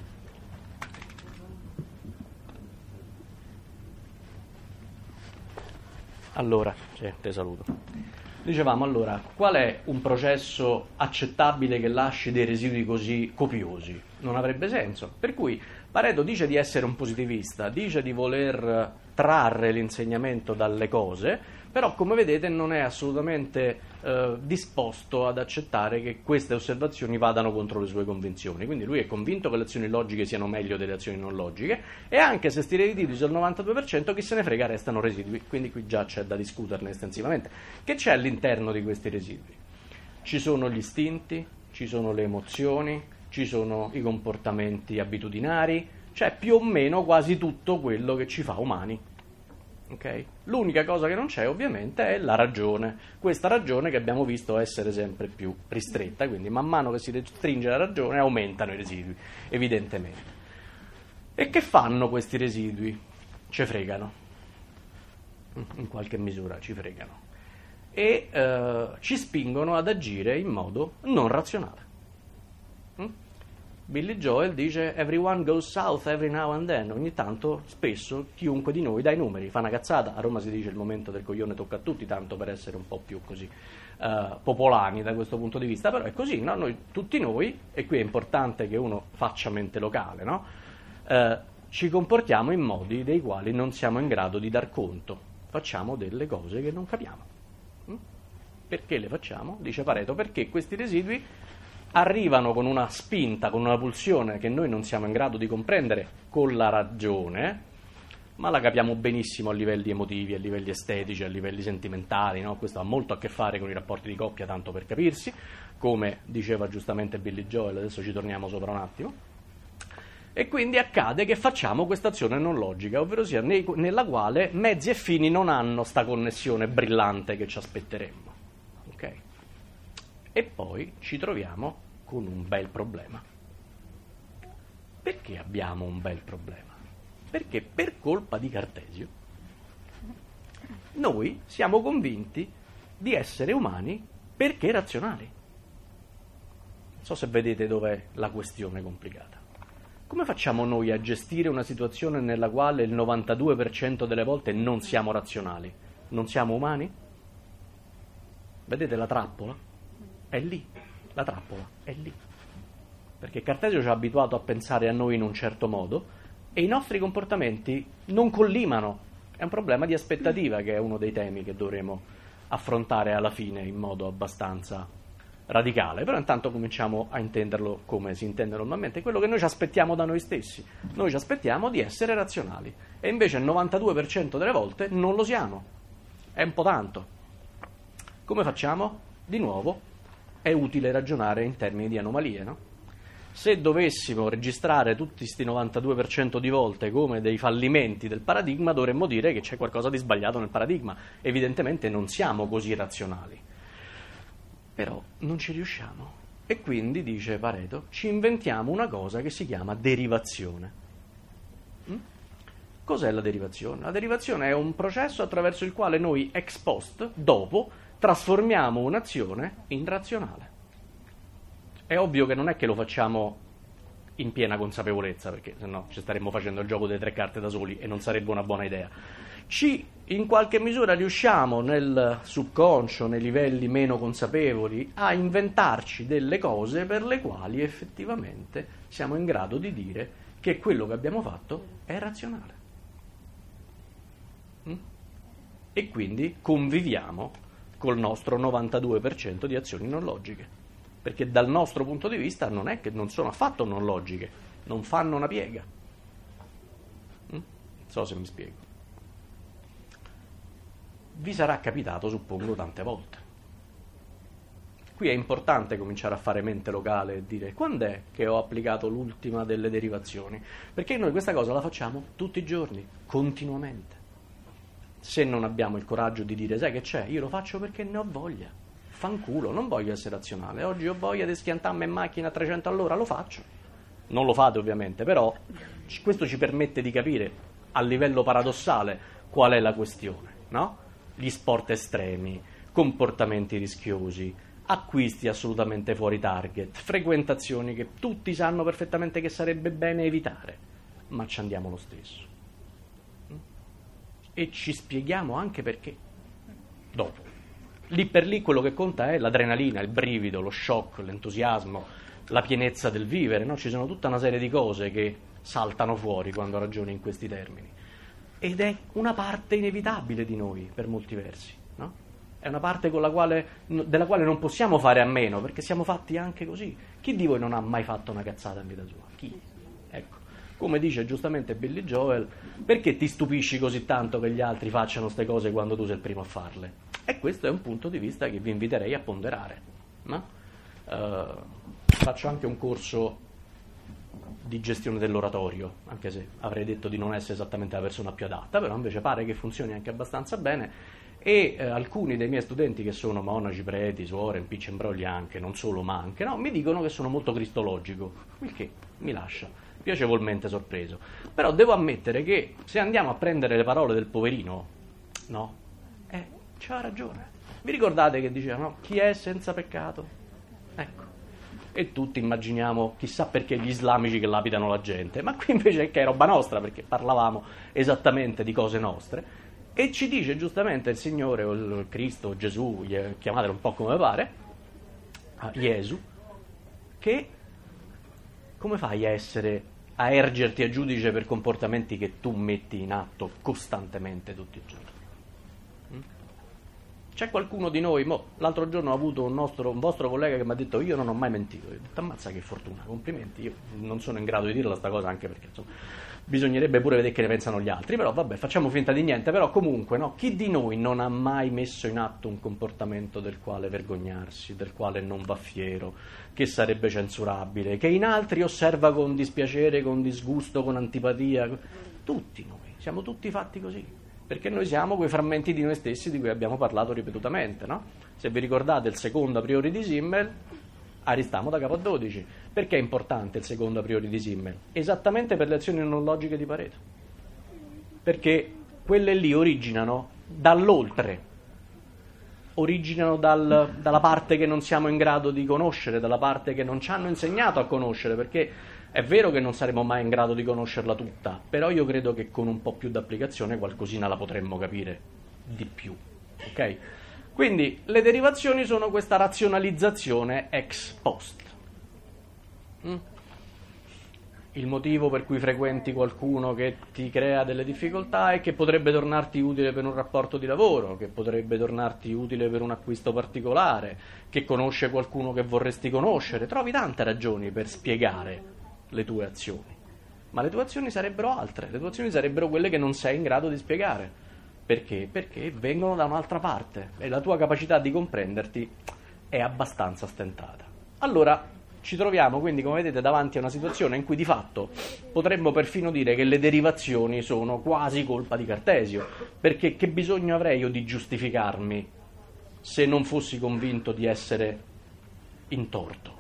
Allora, sì, te saluto. Dicevamo, allora, qual è un processo accettabile che lasci dei residui così copiosi? Non avrebbe senso. Per cui Pareto dice di essere un positivista, dice di voler trarre l'insegnamento dalle cose, però come vedete non è assolutamente eh, disposto ad accettare che queste osservazioni vadano contro le sue convinzioni. Quindi lui è convinto che le azioni logiche siano meglio delle azioni non logiche, e anche se sti residui sono il novantadue per cento, chi se ne frega, restano residui. Quindi qui già c'è da discuterne estensivamente. Che c'è all'interno di questi residui? Ci sono gli istinti, ci sono le emozioni, ci sono i comportamenti abitudinari, c'è più o meno quasi tutto quello che ci fa umani. Okay? L'unica cosa che non c'è ovviamente è la ragione, questa ragione che abbiamo visto essere sempre più ristretta, quindi man mano che si restringe la ragione aumentano i residui, evidentemente. E che fanno questi residui? Ci fregano, in qualche misura ci fregano, e eh, ci spingono ad agire in modo non razionale. Mm? Billy Joel dice everyone goes south every now and then, ogni tanto, spesso, chiunque di noi dà i numeri, fa una cazzata. A Roma si dice il momento del coglione tocca a tutti, tanto per essere un po' più così uh, popolani da questo punto di vista, però è così, no? Noi, tutti noi, e qui è importante che uno faccia mente locale, no? eh, ci comportiamo in modi dei quali non siamo in grado di dar conto, facciamo delle cose che non capiamo. Mm? Perché le facciamo? Dice Pareto, perché questi residui arrivano con una spinta, con una pulsione che noi non siamo in grado di comprendere con la ragione, ma la capiamo benissimo a livelli emotivi, a livelli estetici, a livelli sentimentali, no? Questo ha molto a che fare con i rapporti di coppia, tanto per capirsi, come diceva giustamente Billy Joel, adesso ci torniamo sopra un attimo, e quindi accade che facciamo questa azione non logica, ovvero sia nei, nella quale mezzi e fini non hanno sta connessione brillante che ci aspetteremmo. Ok? E poi ci troviamo con un bel problema. Perché abbiamo un bel problema? Perché per colpa di Cartesio noi siamo convinti di essere umani perché razionali. Non so se vedete dov'è la questione complicata. Come facciamo noi a gestire una situazione nella quale il novantadue per cento delle volte non siamo razionali? Non siamo umani? Vedete la trappola? È lì, la trappola è lì. Perché Cartesio ci ha abituato a pensare a noi in un certo modo e i nostri comportamenti non collimano. È un problema di aspettativa, che è uno dei temi che dovremo affrontare alla fine in modo abbastanza radicale. Però intanto cominciamo a intenderlo come si intende normalmente, quello che noi ci aspettiamo da noi stessi. Noi ci aspettiamo di essere razionali e invece il novantadue per cento delle volte non lo siamo. È un po' tanto. Come facciamo? Di nuovo è utile ragionare in termini di anomalie, no? Se dovessimo registrare tutti questi novantadue per cento di volte come dei fallimenti del paradigma, dovremmo dire che c'è qualcosa di sbagliato nel paradigma. Evidentemente non siamo così razionali. Però non ci riusciamo. E quindi, dice Pareto, ci inventiamo una cosa che si chiama derivazione. Mm? Cos'è la derivazione? La derivazione è un processo attraverso il quale noi ex post, dopo, trasformiamo un'azione in razionale. È ovvio che non è che lo facciamo in piena consapevolezza, perché sennò ci staremmo facendo il gioco delle tre carte da soli e non sarebbe una buona idea. Ci, in qualche misura, riusciamo nel subconscio, nei livelli meno consapevoli, a inventarci delle cose per le quali effettivamente siamo in grado di dire che quello che abbiamo fatto è razionale. Mm? E quindi conviviamo col nostro novantadue per cento di azioni non logiche, perché dal nostro punto di vista non è che non sono affatto non logiche, non fanno una piega. Mm? Non so se mi spiego. Vi sarà capitato, suppongo, tante volte. Qui è importante cominciare a fare mente locale e dire: quando è che ho applicato l'ultima delle derivazioni? Perché noi questa cosa la facciamo tutti i giorni, continuamente. Se non abbiamo il coraggio di dire: sai che c'è, io lo faccio perché ne ho voglia, fanculo, non voglio essere razionale, oggi ho voglia di schiantarmi in macchina a trecento all'ora, lo faccio. Non lo fate ovviamente, però questo ci permette di capire a livello paradossale qual è la questione, no? Gli sport estremi, comportamenti rischiosi, acquisti assolutamente fuori target, frequentazioni che tutti sanno perfettamente che sarebbe bene evitare, ma ci andiamo lo stesso. E ci spieghiamo anche perché. Dopo. Lì per lì quello che conta è l'adrenalina, il brivido, lo shock, l'entusiasmo, la pienezza del vivere, no? Ci sono tutta una serie di cose che saltano fuori quando ragioni in questi termini. Ed è una parte inevitabile di noi, per molti versi, no? È una parte con la quale, della quale non possiamo fare a meno, perché siamo fatti anche così. Chi di voi non ha mai fatto una cazzata in vita sua? Chi? Ecco. Come dice giustamente Billy Joel, perché ti stupisci così tanto che gli altri facciano queste cose quando tu sei il primo a farle? E questo è un punto di vista che vi inviterei a ponderare. No? Uh, faccio anche un corso di gestione dell'oratorio, anche se avrei detto di non essere esattamente la persona più adatta, però invece pare che funzioni anche abbastanza bene, e eh, alcuni dei miei studenti che sono monaci, preti, suore, impicci e imbrogli anche, non solo ma anche, no, mi dicono che sono molto cristologico, il che mi lascia piacevolmente sorpreso. Però devo ammettere che se andiamo a prendere le parole del poverino, no, eh, c'ha ragione. Vi ricordate che dicevano, no? Chi è senza peccato? Ecco. E tutti immaginiamo chissà perché gli islamici che lapidano la gente, ma qui invece che è roba nostra, perché parlavamo esattamente di cose nostre, e ci dice giustamente il Signore o il Cristo o Gesù, chiamatelo un po' come pare, Gesù, che come fai a essere a ergerti a giudice per comportamenti che tu metti in atto costantemente tutti i giorni. C'è qualcuno di noi, mo, l'altro giorno ho avuto un, nostro, un vostro collega che mi ha detto io non ho mai mentito. Io ho detto ammazza che fortuna, complimenti, io non sono in grado di dirla sta cosa, anche perché insomma bisognerebbe pure vedere che ne pensano gli altri, però vabbè, facciamo finta di niente. Però comunque, no, chi di noi non ha mai messo in atto un comportamento del quale vergognarsi, del quale non va fiero, che sarebbe censurabile, che in altri osserva con dispiacere, con disgusto, con antipatia? Tutti noi, siamo tutti fatti così. Perché noi siamo quei frammenti di noi stessi di cui abbiamo parlato ripetutamente, no? Se vi ricordate il secondo a priori di Simmel, aristamo da capo a dodici. Perché è importante il secondo a priori di Simmel? Esattamente per le azioni non logiche di Pareto. Perché quelle lì originano dall'oltre, originano dal, dalla parte che non siamo in grado di conoscere, dalla parte che non ci hanno insegnato a conoscere, perché è vero che non saremo mai in grado di conoscerla tutta, però io credo che con un po' più d'applicazione qualcosina la potremmo capire di più. Ok? Quindi le derivazioni sono questa razionalizzazione ex post. Mm? Il motivo per cui frequenti qualcuno che ti crea delle difficoltà è che potrebbe tornarti utile per un rapporto di lavoro, che potrebbe tornarti utile per un acquisto particolare, che conosce qualcuno che vorresti conoscere. Trovi tante ragioni per spiegare le tue azioni, ma le tue azioni sarebbero altre, le tue azioni sarebbero quelle che non sei in grado di spiegare. Perché? Perché vengono da un'altra parte e la tua capacità di comprenderti è abbastanza stentata. Allora ci troviamo quindi, come vedete, davanti a una situazione in cui di fatto potremmo perfino dire che le derivazioni sono quasi colpa di Cartesio, perché che bisogno avrei io di giustificarmi se non fossi convinto di essere in torto?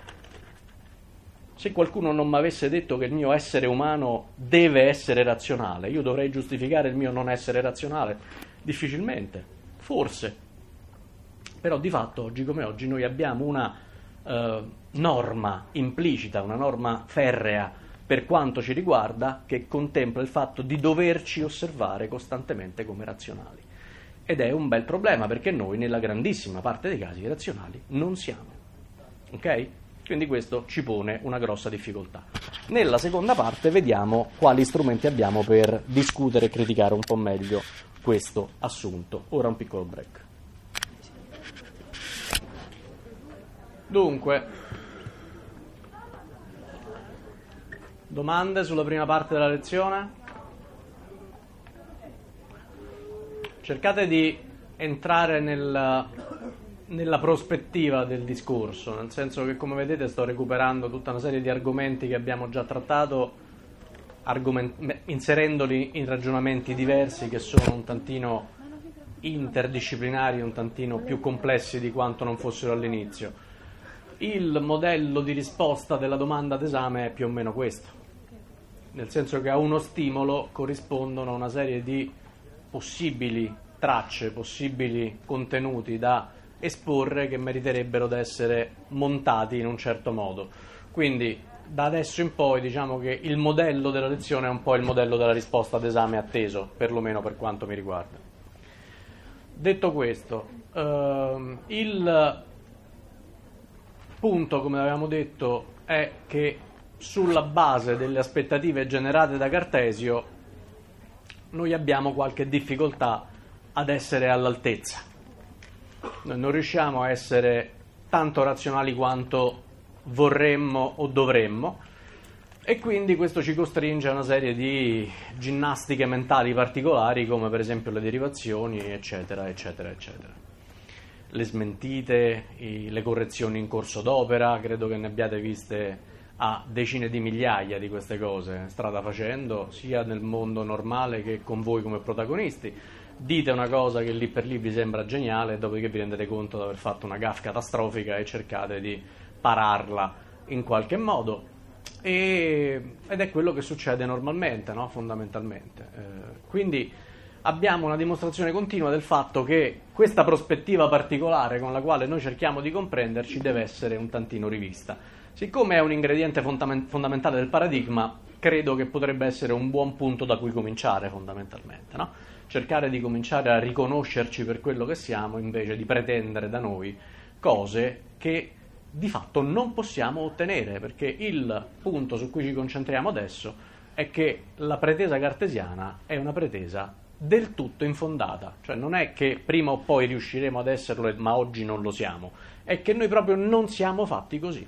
Se qualcuno non mi avesse detto che il mio essere umano deve essere razionale, io dovrei giustificare il mio non essere razionale? Difficilmente, forse. Però di fatto, oggi come oggi, noi abbiamo una eh, norma implicita, una norma ferrea per quanto ci riguarda, che contempla il fatto di doverci osservare costantemente come razionali. Ed è un bel problema, perché noi, nella grandissima parte dei casi, razionali non siamo. Ok? Quindi questo ci pone una grossa difficoltà. Nella seconda parte vediamo quali strumenti abbiamo per discutere e criticare un po' meglio questo assunto. Ora un piccolo break. Dunque, domande sulla prima parte della lezione? Cercate di entrare nel... nella prospettiva del discorso, nel senso che, come vedete, sto recuperando tutta una serie di argomenti che abbiamo già trattato, argoment- inserendoli in ragionamenti diversi che sono un tantino interdisciplinari, un tantino più complessi di quanto non fossero all'inizio. Il modello di risposta della domanda d'esame è più o meno questo, nel senso che a uno stimolo corrispondono una serie di possibili tracce, possibili contenuti da esporre che meriterebbero di essere montati in un certo modo. Quindi da adesso in poi diciamo che il modello della lezione è un po' il modello della risposta d'esame atteso, perlomeno per quanto mi riguarda. Detto questo, ehm, il punto, come avevamo detto, è che sulla base delle aspettative generate da Cartesio noi abbiamo qualche difficoltà ad essere all'altezza. Noi non riusciamo a essere tanto razionali quanto vorremmo o dovremmo, e quindi questo ci costringe a una serie di ginnastiche mentali particolari, come per esempio le derivazioni, eccetera, eccetera, eccetera. Le smentite, i, le correzioni in corso d'opera, credo che ne abbiate viste a decine di migliaia di queste cose, strada facendo, sia nel mondo normale che con voi come protagonisti. Dite una cosa che lì per lì vi sembra geniale, dopodiché vi rendete conto di aver fatto una gaffe catastrofica e cercate di pararla in qualche modo, e, ed è quello che succede normalmente, no? Fondamentalmente. Eh, quindi abbiamo una dimostrazione continua del fatto che questa prospettiva particolare con la quale noi cerchiamo di comprenderci deve essere un tantino rivista. Siccome è un ingrediente fondament- fondamentale del paradigma, credo che potrebbe essere un buon punto da cui cominciare, fondamentalmente, no? Cercare di cominciare a riconoscerci per quello che siamo, invece di pretendere da noi cose che di fatto non possiamo ottenere, perché il punto su cui ci concentriamo adesso è che la pretesa cartesiana è una pretesa del tutto infondata, cioè non è che prima o poi riusciremo ad esserlo, ma oggi non lo siamo, è che noi proprio non siamo fatti così.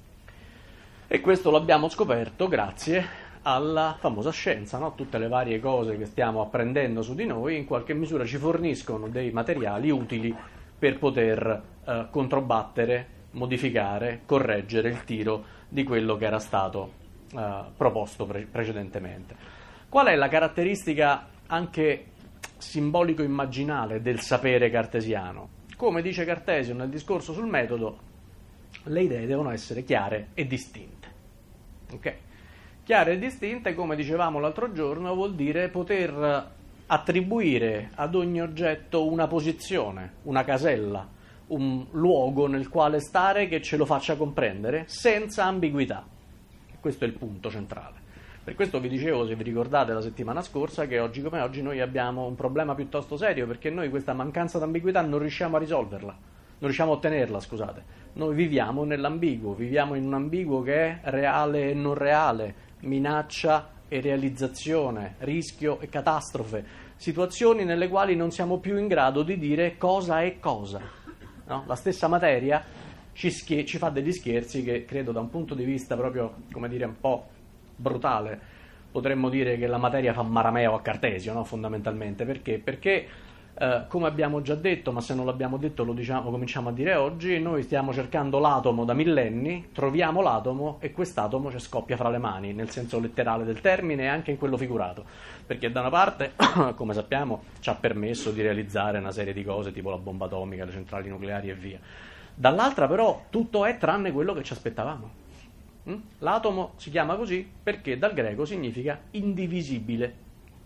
E questo lo abbiamo scoperto grazie alla famosa scienza, no? Tutte le varie cose che stiamo apprendendo su di noi in qualche misura ci forniscono dei materiali utili per poter eh, controbattere, modificare, correggere il tiro di quello che era stato eh, proposto pre- precedentemente. Qual è la caratteristica anche simbolico-immaginale del sapere cartesiano? Come dice Cartesio nel discorso sul metodo, le idee devono essere chiare e distinte. Ok? Chiare e distinte, come dicevamo l'altro giorno, vuol dire poter attribuire ad ogni oggetto una posizione, una casella, un luogo nel quale stare che ce lo faccia comprendere senza ambiguità. Questo è il punto centrale. Per questo vi dicevo, se vi ricordate la settimana scorsa, che oggi come oggi noi abbiamo un problema piuttosto serio, perché noi questa mancanza d'ambiguità non riusciamo a risolverla, non riusciamo a ottenerla, scusate. Noi viviamo nell'ambiguo, viviamo in un ambiguo che è reale e non reale, minaccia e realizzazione, rischio e catastrofe, situazioni nelle quali non siamo più in grado di dire cosa è cosa. No? La stessa materia ci, schie- ci fa degli scherzi che credo da un punto di vista proprio, come dire, un po' brutale, potremmo dire che la materia fa Marameo a Cartesio, no? Fondamentalmente. Perché? Perché eh, come abbiamo già detto, ma se non l'abbiamo detto lo, diciamo, lo cominciamo a dire oggi, noi stiamo cercando l'atomo da millenni, troviamo l'atomo e quest'atomo ci scoppia fra le mani, nel senso letterale del termine e anche in quello figurato, perché da una parte, come sappiamo, ci ha permesso di realizzare una serie di cose tipo la bomba atomica, le centrali nucleari e via. Dall'altra però tutto è tranne quello che ci aspettavamo. L'atomo si chiama così perché dal greco significa indivisibile.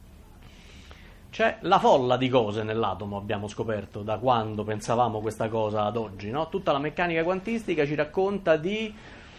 C'è la folla di cose nell'atomo, abbiamo scoperto, da quando pensavamo questa cosa ad oggi, no? Tutta la meccanica quantistica ci racconta di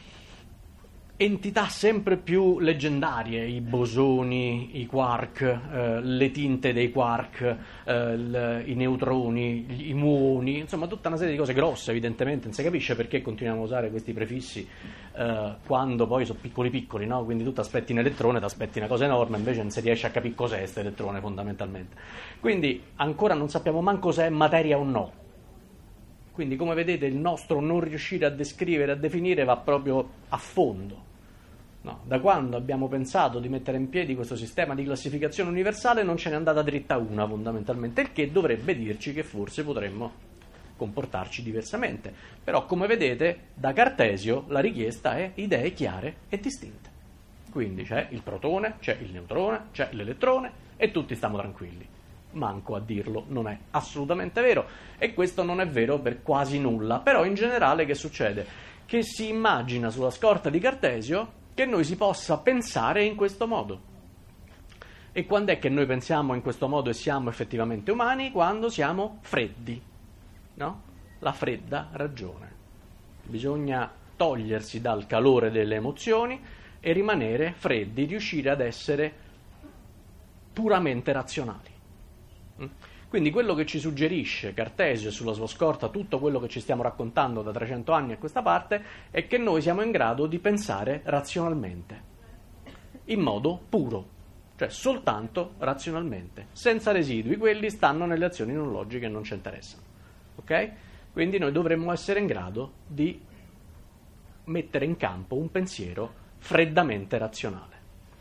entità sempre più leggendarie, i bosoni, i quark, eh, le tinte dei quark, eh, l- i neutroni, gli- i muoni, insomma tutta una serie di cose grosse, evidentemente. Non si capisce perché continuiamo a usare questi prefissi eh, quando poi sono piccoli piccoli, no? Quindi tu ti aspetti un elettrone, ti aspetti una cosa enorme, invece non si riesce a capire cos'è questo elettrone fondamentalmente. Quindi ancora non sappiamo manco se è materia o no. Quindi, come vedete, il nostro non riuscire a descrivere, a definire va proprio a fondo. No, da quando abbiamo pensato di mettere in piedi questo sistema di classificazione universale non ce n'è andata dritta una, fondamentalmente, il che dovrebbe dirci che forse potremmo comportarci diversamente. Però, come vedete, da Cartesio la richiesta è idee chiare e distinte. Quindi c'è il protone, c'è il neutrone, c'è l'elettrone e tutti stiamo tranquilli. Manco a dirlo, non è assolutamente vero, e questo non è vero per quasi nulla. Però in generale che succede? Che si immagina sulla scorta di Cartesio che noi si possa pensare in questo modo. E quando è che noi pensiamo in questo modo e siamo effettivamente umani? Quando siamo freddi, no? La fredda ragione. Bisogna togliersi dal calore delle emozioni e rimanere freddi, riuscire ad essere puramente razionali. Quindi quello che ci suggerisce Cartesio e sulla sua scorta tutto quello che ci stiamo raccontando da trecento anni a questa parte è che noi siamo in grado di pensare razionalmente, in modo puro, cioè soltanto razionalmente, senza residui. Quelli stanno nelle azioni non logiche e non ci interessano. Ok? Quindi noi dovremmo essere in grado di mettere in campo un pensiero freddamente razionale.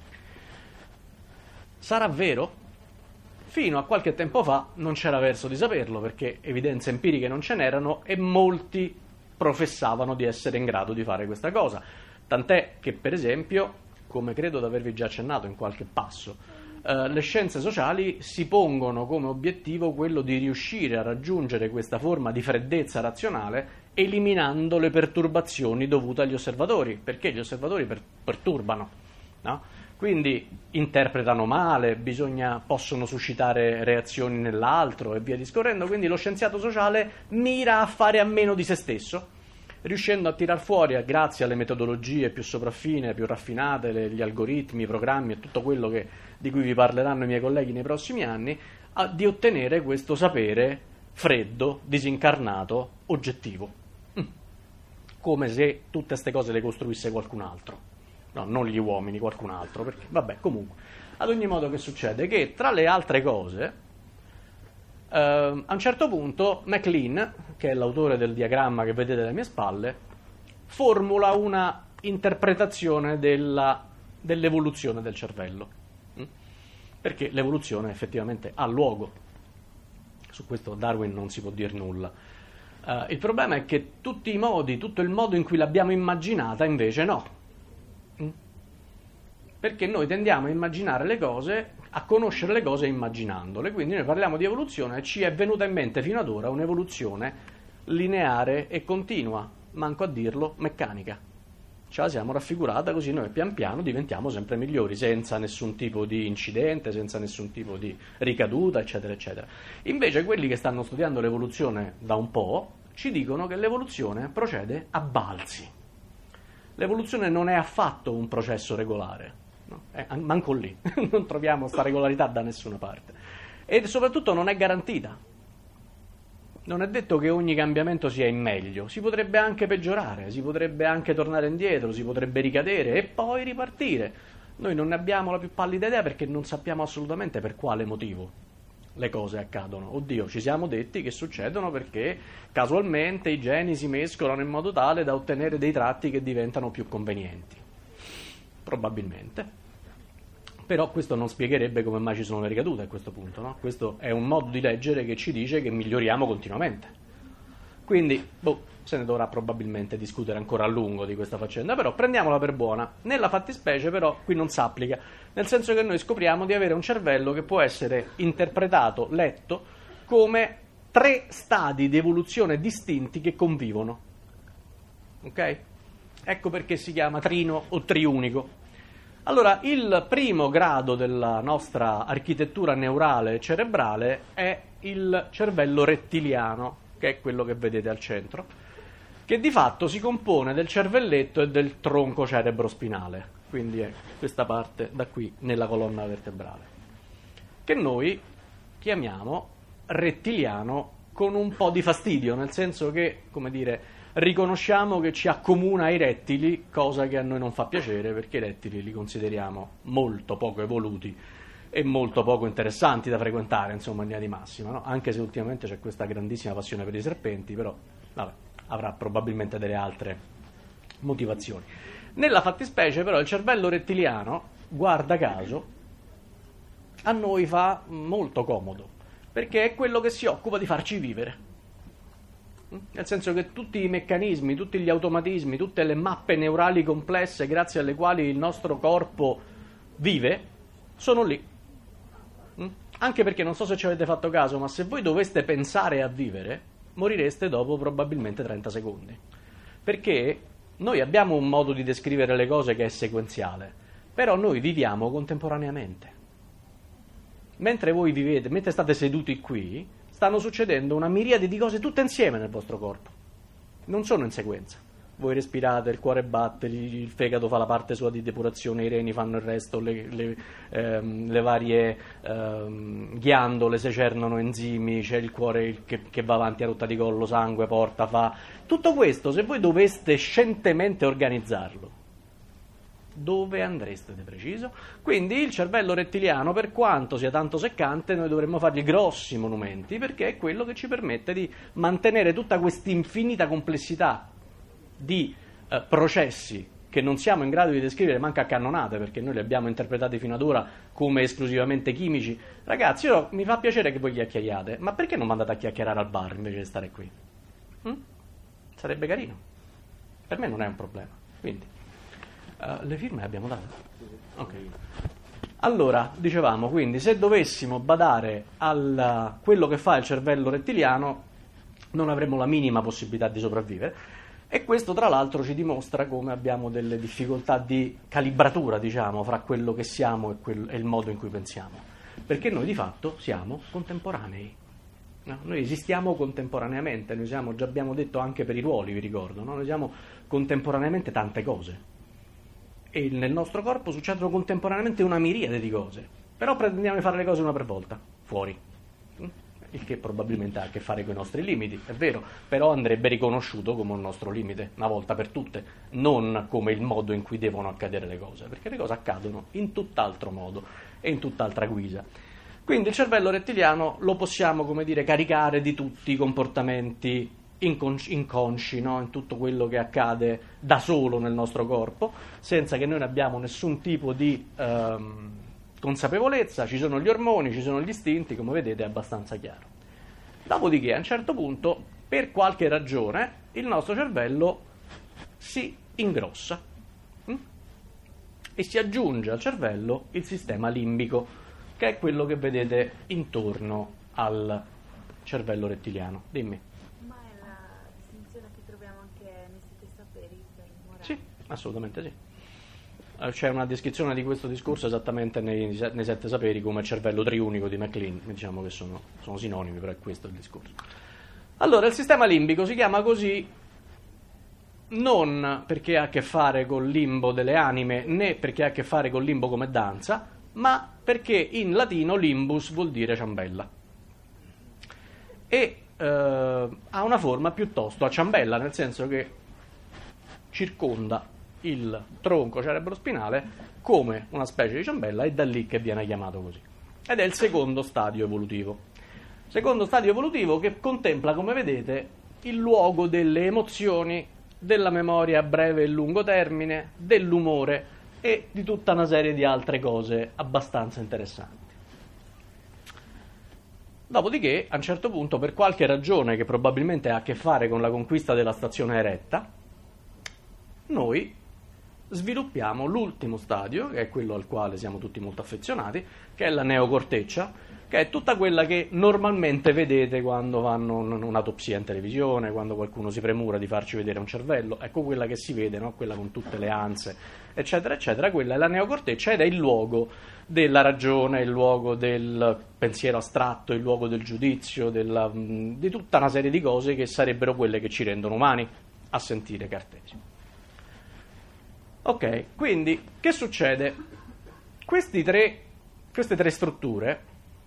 Sarà vero? Fino a qualche tempo fa non c'era verso di saperlo, perché evidenze empiriche non ce n'erano e molti professavano di essere in grado di fare questa cosa. Tant'è che, per esempio, come credo di avervi già accennato in qualche passo, eh, le scienze sociali si pongono come obiettivo quello di riuscire a raggiungere questa forma di freddezza razionale eliminando le perturbazioni dovute agli osservatori, perché gli osservatori per- perturbano, no? Quindi interpretano male, bisogna, possono suscitare reazioni nell'altro e via discorrendo. Quindi lo scienziato sociale mira a fare a meno di se stesso, riuscendo a tirar fuori, grazie alle metodologie più sopraffine, più raffinate, le, gli algoritmi, i programmi e tutto quello che, di cui vi parleranno i miei colleghi nei prossimi anni, a, di ottenere questo sapere freddo, disincarnato, oggettivo. Mm. come se tutte queste cose le costruisse qualcun altro, no, non gli uomini, qualcun altro, perché vabbè, comunque, ad ogni modo che succede? Che tra le altre cose, eh, a un certo punto MacLean, che è l'autore del diagramma che vedete alle mie spalle, formula una interpretazione della, dell'evoluzione del cervello, hm? Perché l'evoluzione effettivamente ha luogo. Su questo Darwin non si può dire nulla. Uh, il problema è che tutti i modi, tutto il modo in cui l'abbiamo immaginata invece no. Mm? Perché noi tendiamo a immaginare le cose, a conoscere le cose immaginandole. Quindi noi parliamo di evoluzione e ci è venuta in mente fino ad ora un'evoluzione lineare e continua, manco a dirlo, meccanica. Ce la siamo raffigurata, così noi pian piano diventiamo sempre migliori, senza nessun tipo di incidente, senza nessun tipo di ricaduta, eccetera, eccetera. Invece quelli che stanno studiando l'evoluzione da un po' ci dicono che l'evoluzione procede a balzi. L'evoluzione non è affatto un processo regolare, no? eh, manco lì, non troviamo sta regolarità da nessuna parte. E soprattutto non è garantita. Non è detto che ogni cambiamento sia in meglio, si potrebbe anche peggiorare, si potrebbe anche tornare indietro, si potrebbe ricadere e poi ripartire. Noi non ne abbiamo la più pallida idea perché non sappiamo assolutamente per quale motivo le cose accadono. Oddio, ci siamo detti che succedono perché casualmente i geni si mescolano in modo tale da ottenere dei tratti che diventano più convenienti. Probabilmente. Però questo non spiegherebbe come mai ci sono le ricadute a questo punto, no? Questo è un modo di leggere che ci dice che miglioriamo continuamente. Quindi, boh, se ne dovrà probabilmente discutere ancora a lungo di questa faccenda, però prendiamola per buona. Nella fattispecie però qui non si applica, nel senso che noi scopriamo di avere un cervello che può essere interpretato, letto, come tre stadi di evoluzione distinti che convivono. Ok? Ecco perché si chiama trino o triunico. Allora, il primo grado della nostra architettura neurale cerebrale è il cervello rettiliano, che è quello che vedete al centro, che di fatto si compone del cervelletto e del tronco cerebrospinale, quindi è questa parte da qui nella colonna vertebrale, che noi chiamiamo rettiliano con un po' di fastidio, nel senso che, come dire, riconosciamo che ci accomuna ai rettili, cosa che a noi non fa piacere perché i rettili li consideriamo molto poco evoluti e molto poco interessanti da frequentare, insomma, in linea di massima, no? Anche se ultimamente c'è questa grandissima passione per i serpenti, però vabbè, avrà probabilmente delle altre motivazioni. Nella fattispecie però il cervello rettiliano, guarda caso, a noi fa molto comodo, perché è quello che si occupa di farci vivere. Nel senso che tutti i meccanismi, tutti gli automatismi, tutte le mappe neurali complesse grazie alle quali il nostro corpo vive, sono lì. Anche perché non so se ci avete fatto caso, ma se voi doveste pensare a vivere, morireste dopo probabilmente trenta secondi. Perché noi abbiamo un modo di descrivere le cose che è sequenziale, però noi viviamo contemporaneamente. Mentre voi vivete, mentre state seduti qui, stanno succedendo una miriade di cose tutte insieme nel vostro corpo, non sono in sequenza. Voi respirate, il cuore batte, il fegato fa la parte sua di depurazione, i reni fanno il resto, le, le, ehm, le varie ehm, ghiandole secernano enzimi, c'è il cuore che, che va avanti a rotta di collo, sangue, porta, fa... Tutto questo, se voi doveste scientemente organizzarlo, dove andreste di preciso? Quindi il cervello rettiliano, per quanto sia tanto seccante, noi dovremmo fargli grossi monumenti, perché è quello che ci permette di mantenere tutta questa infinita complessità di eh, processi che non siamo in grado di descrivere manco a cannonate, perché noi li abbiamo interpretati fino ad ora come esclusivamente chimici. Ragazzi, io, mi fa piacere che voi chiacchieriate, ma perché non mandate a chiacchierare al bar invece di stare qui? Hm? Sarebbe carino. Per me non è un problema. Quindi Uh, le firme le abbiamo date? Ok. Allora, dicevamo, quindi, se dovessimo badare a quello che fa il cervello rettiliano, non avremmo la minima possibilità di sopravvivere. E questo, tra l'altro, ci dimostra come abbiamo delle difficoltà di calibratura, diciamo, fra quello che siamo e, quel, e il modo in cui pensiamo. Perché noi, di fatto, siamo contemporanei. No? Noi esistiamo contemporaneamente, noi siamo, già abbiamo detto anche per i ruoli, vi ricordo, no? Noi siamo contemporaneamente tante cose. E nel nostro corpo succedono contemporaneamente una miriade di cose, però pretendiamo di fare le cose una per volta, fuori. il che probabilmente ha a che fare con i nostri limiti, è vero, però andrebbe riconosciuto come un nostro limite, una volta per tutte, non come il modo in cui devono accadere le cose, perché le cose accadono in tutt'altro modo e in tutt'altra guisa. Quindi il cervello rettiliano lo possiamo, come dire, caricare di tutti i comportamenti inconsci, inconsci no? In tutto quello che accade da solo nel nostro corpo, senza che noi ne abbiamo nessun tipo di ehm, consapevolezza. Ci sono gli ormoni, ci sono gli istinti, come vedete è abbastanza chiaro. Dopodiché a un certo punto, per qualche ragione, il nostro cervello si ingrossa hm? e si aggiunge al cervello il sistema limbico, che è quello che vedete intorno al cervello rettiliano. Dimmi. Ma è la distinzione che troviamo anche nei sette saperi dei morali? Sì, assolutamente sì. C'è una descrizione di questo discorso esattamente nei, nei sette saperi come cervello triunico di MacLean, diciamo che sono, sono sinonimi, però è questo il discorso. Allora, il sistema limbico si chiama così non perché ha a che fare col limbo delle anime, né perché ha a che fare col limbo come danza, ma perché in latino limbus vuol dire ciambella. E eh, ha una forma piuttosto a ciambella, nel senso che circonda il tronco cerebrospinale come una specie di ciambella, e da lì che viene chiamato così. Ed è il secondo stadio evolutivo. Secondo stadio evolutivo che contempla, come vedete, il luogo delle emozioni, della memoria a breve e lungo termine, dell'umore e di tutta una serie di altre cose abbastanza interessanti. Dopodiché, a un certo punto, per qualche ragione che probabilmente ha a che fare con la conquista della stazione eretta, noi sviluppiamo l'ultimo stadio, che è quello al quale siamo tutti molto affezionati, che è la neocorteccia, che è tutta quella che normalmente vedete quando fanno un'autopsia in televisione, quando qualcuno si premura di farci vedere un cervello. Ecco quella che si vede, no? Quella con tutte le anse, eccetera, eccetera. Quella è la neocorteccia ed è il luogo della ragione, il luogo del pensiero astratto, il luogo del giudizio, della, di tutta una serie di cose che sarebbero quelle che ci rendono umani a sentire Cartesio. Ok, quindi che succede? Questi tre, queste tre strutture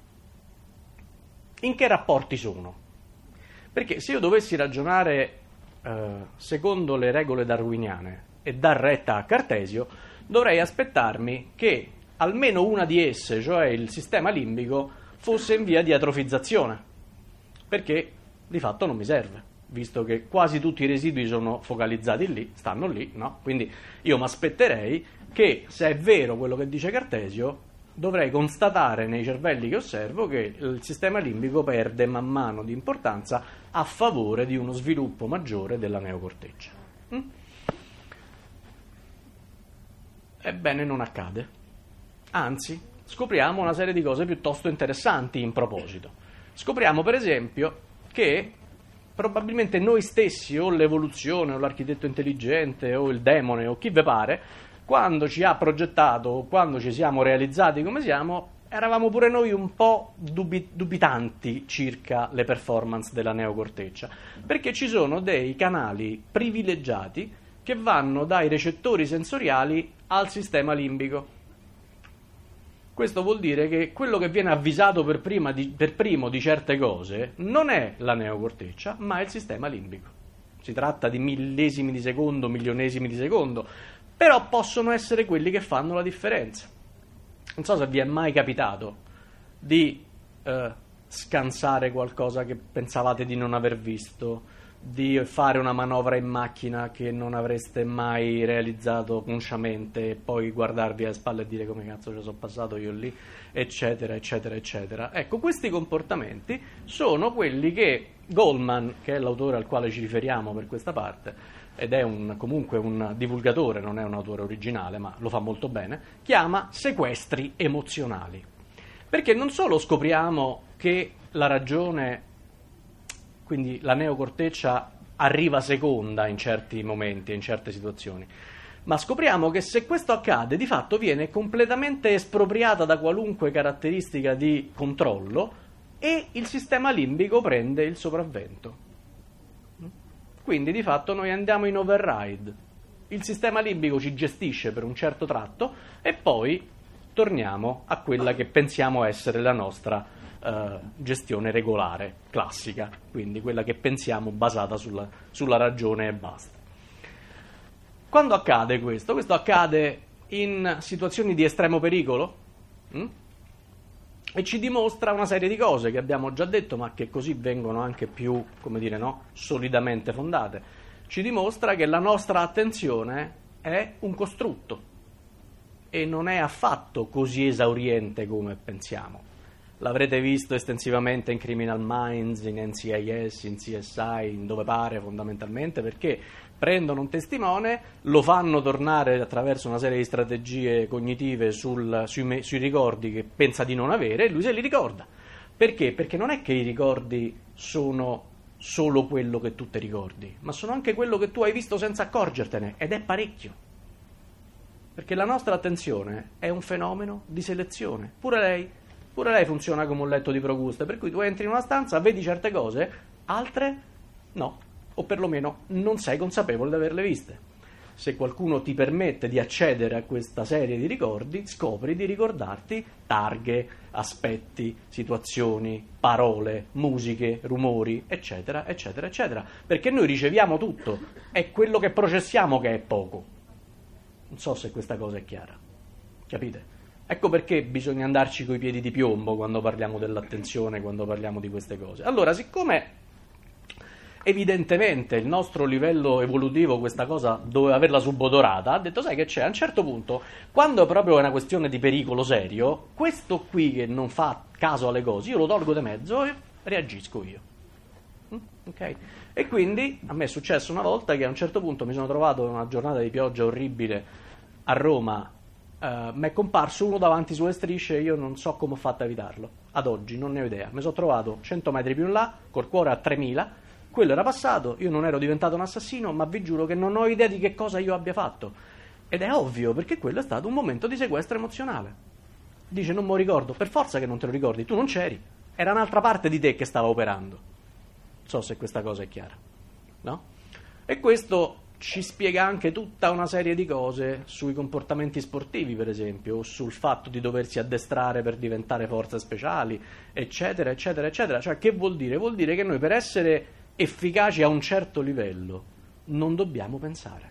in che rapporti sono? Perché se io dovessi ragionare eh, secondo le regole darwiniane e dar retta a Cartesio, dovrei aspettarmi che almeno una di esse, cioè il sistema limbico, fosse in via di atrofizzazione, perché di fatto non mi serve, visto che quasi tutti i residui sono focalizzati lì, stanno lì, no? Quindi io mi aspetterei che, se è vero quello che dice Cartesio, dovrei constatare nei cervelli che osservo che il sistema limbico perde man mano di importanza a favore di uno sviluppo maggiore della neocorteccia. Mm? Ebbene, non accade. Anzi, scopriamo una serie di cose piuttosto interessanti in proposito. Scopriamo, per esempio, che probabilmente noi stessi, o l'evoluzione, o l'architetto intelligente, o il demone, o chi ve pare, quando ci ha progettato, o quando ci siamo realizzati come siamo, eravamo pure noi un po' dubi- dubitanti circa le performance della neocorteccia, perché ci sono dei canali privilegiati che vanno dai recettori sensoriali al sistema limbico. Questo vuol dire che quello che viene avvisato per, prima di, per primo di certe cose non è la neocorteccia, ma è il sistema limbico. Si tratta di millesimi di secondo, milionesimi di secondo, però possono essere quelli che fanno la differenza. Non so se vi è mai capitato di eh, scansare qualcosa che pensavate di non aver visto, di fare una manovra in macchina che non avreste mai realizzato consciamente e poi guardarvi alle spalle e dire come cazzo ci sono passato io lì, eccetera, eccetera, eccetera. Ecco, questi comportamenti sono quelli che Goldman, che è l'autore al quale ci riferiamo per questa parte, ed è un, comunque un divulgatore, non è un autore originale, ma lo fa molto bene, chiama sequestri emozionali. Perché non solo scopriamo che la ragione, quindi la neocorteccia, arriva seconda in certi momenti, in certe situazioni, ma scopriamo che se questo accade, di fatto viene completamente espropriata da qualunque caratteristica di controllo e il sistema limbico prende il sopravvento. Quindi di fatto noi andiamo in override, il sistema limbico ci gestisce per un certo tratto e poi torniamo a quella che pensiamo essere la nostra eh, gestione regolare, classica, quindi quella che pensiamo basata sulla, sulla ragione e basta. Quando accade questo? Questo accade in situazioni di estremo pericolo hm? e ci dimostra una serie di cose che abbiamo già detto, ma che così vengono anche più, come dire, no? solidamente fondate. Ci dimostra che la nostra attenzione è un costrutto e non è affatto così esauriente come pensiamo. L'avrete visto estensivamente in Criminal Minds, in N C I S, in C S I, in dove pare fondamentalmente, perché prendono un testimone, lo fanno tornare attraverso una serie di strategie cognitive sul, sui, sui ricordi che pensa di non avere e lui se li ricorda. Perché? Perché non è che i ricordi sono solo quello che tu ti ricordi, ma sono anche quello che tu hai visto senza accorgertene, ed è parecchio. Perché la nostra attenzione è un fenomeno di selezione. Pure lei, pure lei funziona come un letto di Procuste, per cui tu entri in una stanza, vedi certe cose, altre no, o perlomeno non sei consapevole di averle viste. Se qualcuno ti permette di accedere a questa serie di ricordi, scopri di ricordarti targhe, aspetti, situazioni, parole, musiche, rumori, eccetera, eccetera, eccetera. Perché noi riceviamo tutto, è quello che processiamo che è poco. Non so se questa cosa è chiara, capite? Ecco perché bisogna andarci coi piedi di piombo quando parliamo dell'attenzione, quando parliamo di queste cose. Allora, siccome evidentemente il nostro livello evolutivo questa cosa doveva averla subodorata, ha detto, sai che c'è, a un certo punto, quando proprio è una questione di pericolo serio, questo qui che non fa caso alle cose, io lo tolgo di mezzo e reagisco io. Mm? Ok? E quindi a me è successo una volta che a un certo punto mi sono trovato in una giornata di pioggia orribile a Roma, uh, mi è comparso uno davanti sulle strisce e io non so come ho fatto a evitarlo, ad oggi non ne ho idea. Mi sono trovato cento metri più in là, col cuore a tremila, quello era passato, io non ero diventato un assassino, ma vi giuro che non ho idea di che cosa io abbia fatto. Ed è ovvio, perché quello è stato un momento di sequestro emozionale. Dice, non me lo ricordo, per forza che non te lo ricordi, tu non c'eri, era un'altra parte di te che stava operando. Non so se questa cosa è chiara, no? E questo ci spiega anche tutta una serie di cose sui comportamenti sportivi, per esempio, o sul fatto di doversi addestrare per diventare forze speciali, eccetera, eccetera, eccetera. Cioè, che vuol dire? Vuol dire che noi per essere efficaci a un certo livello non dobbiamo pensare.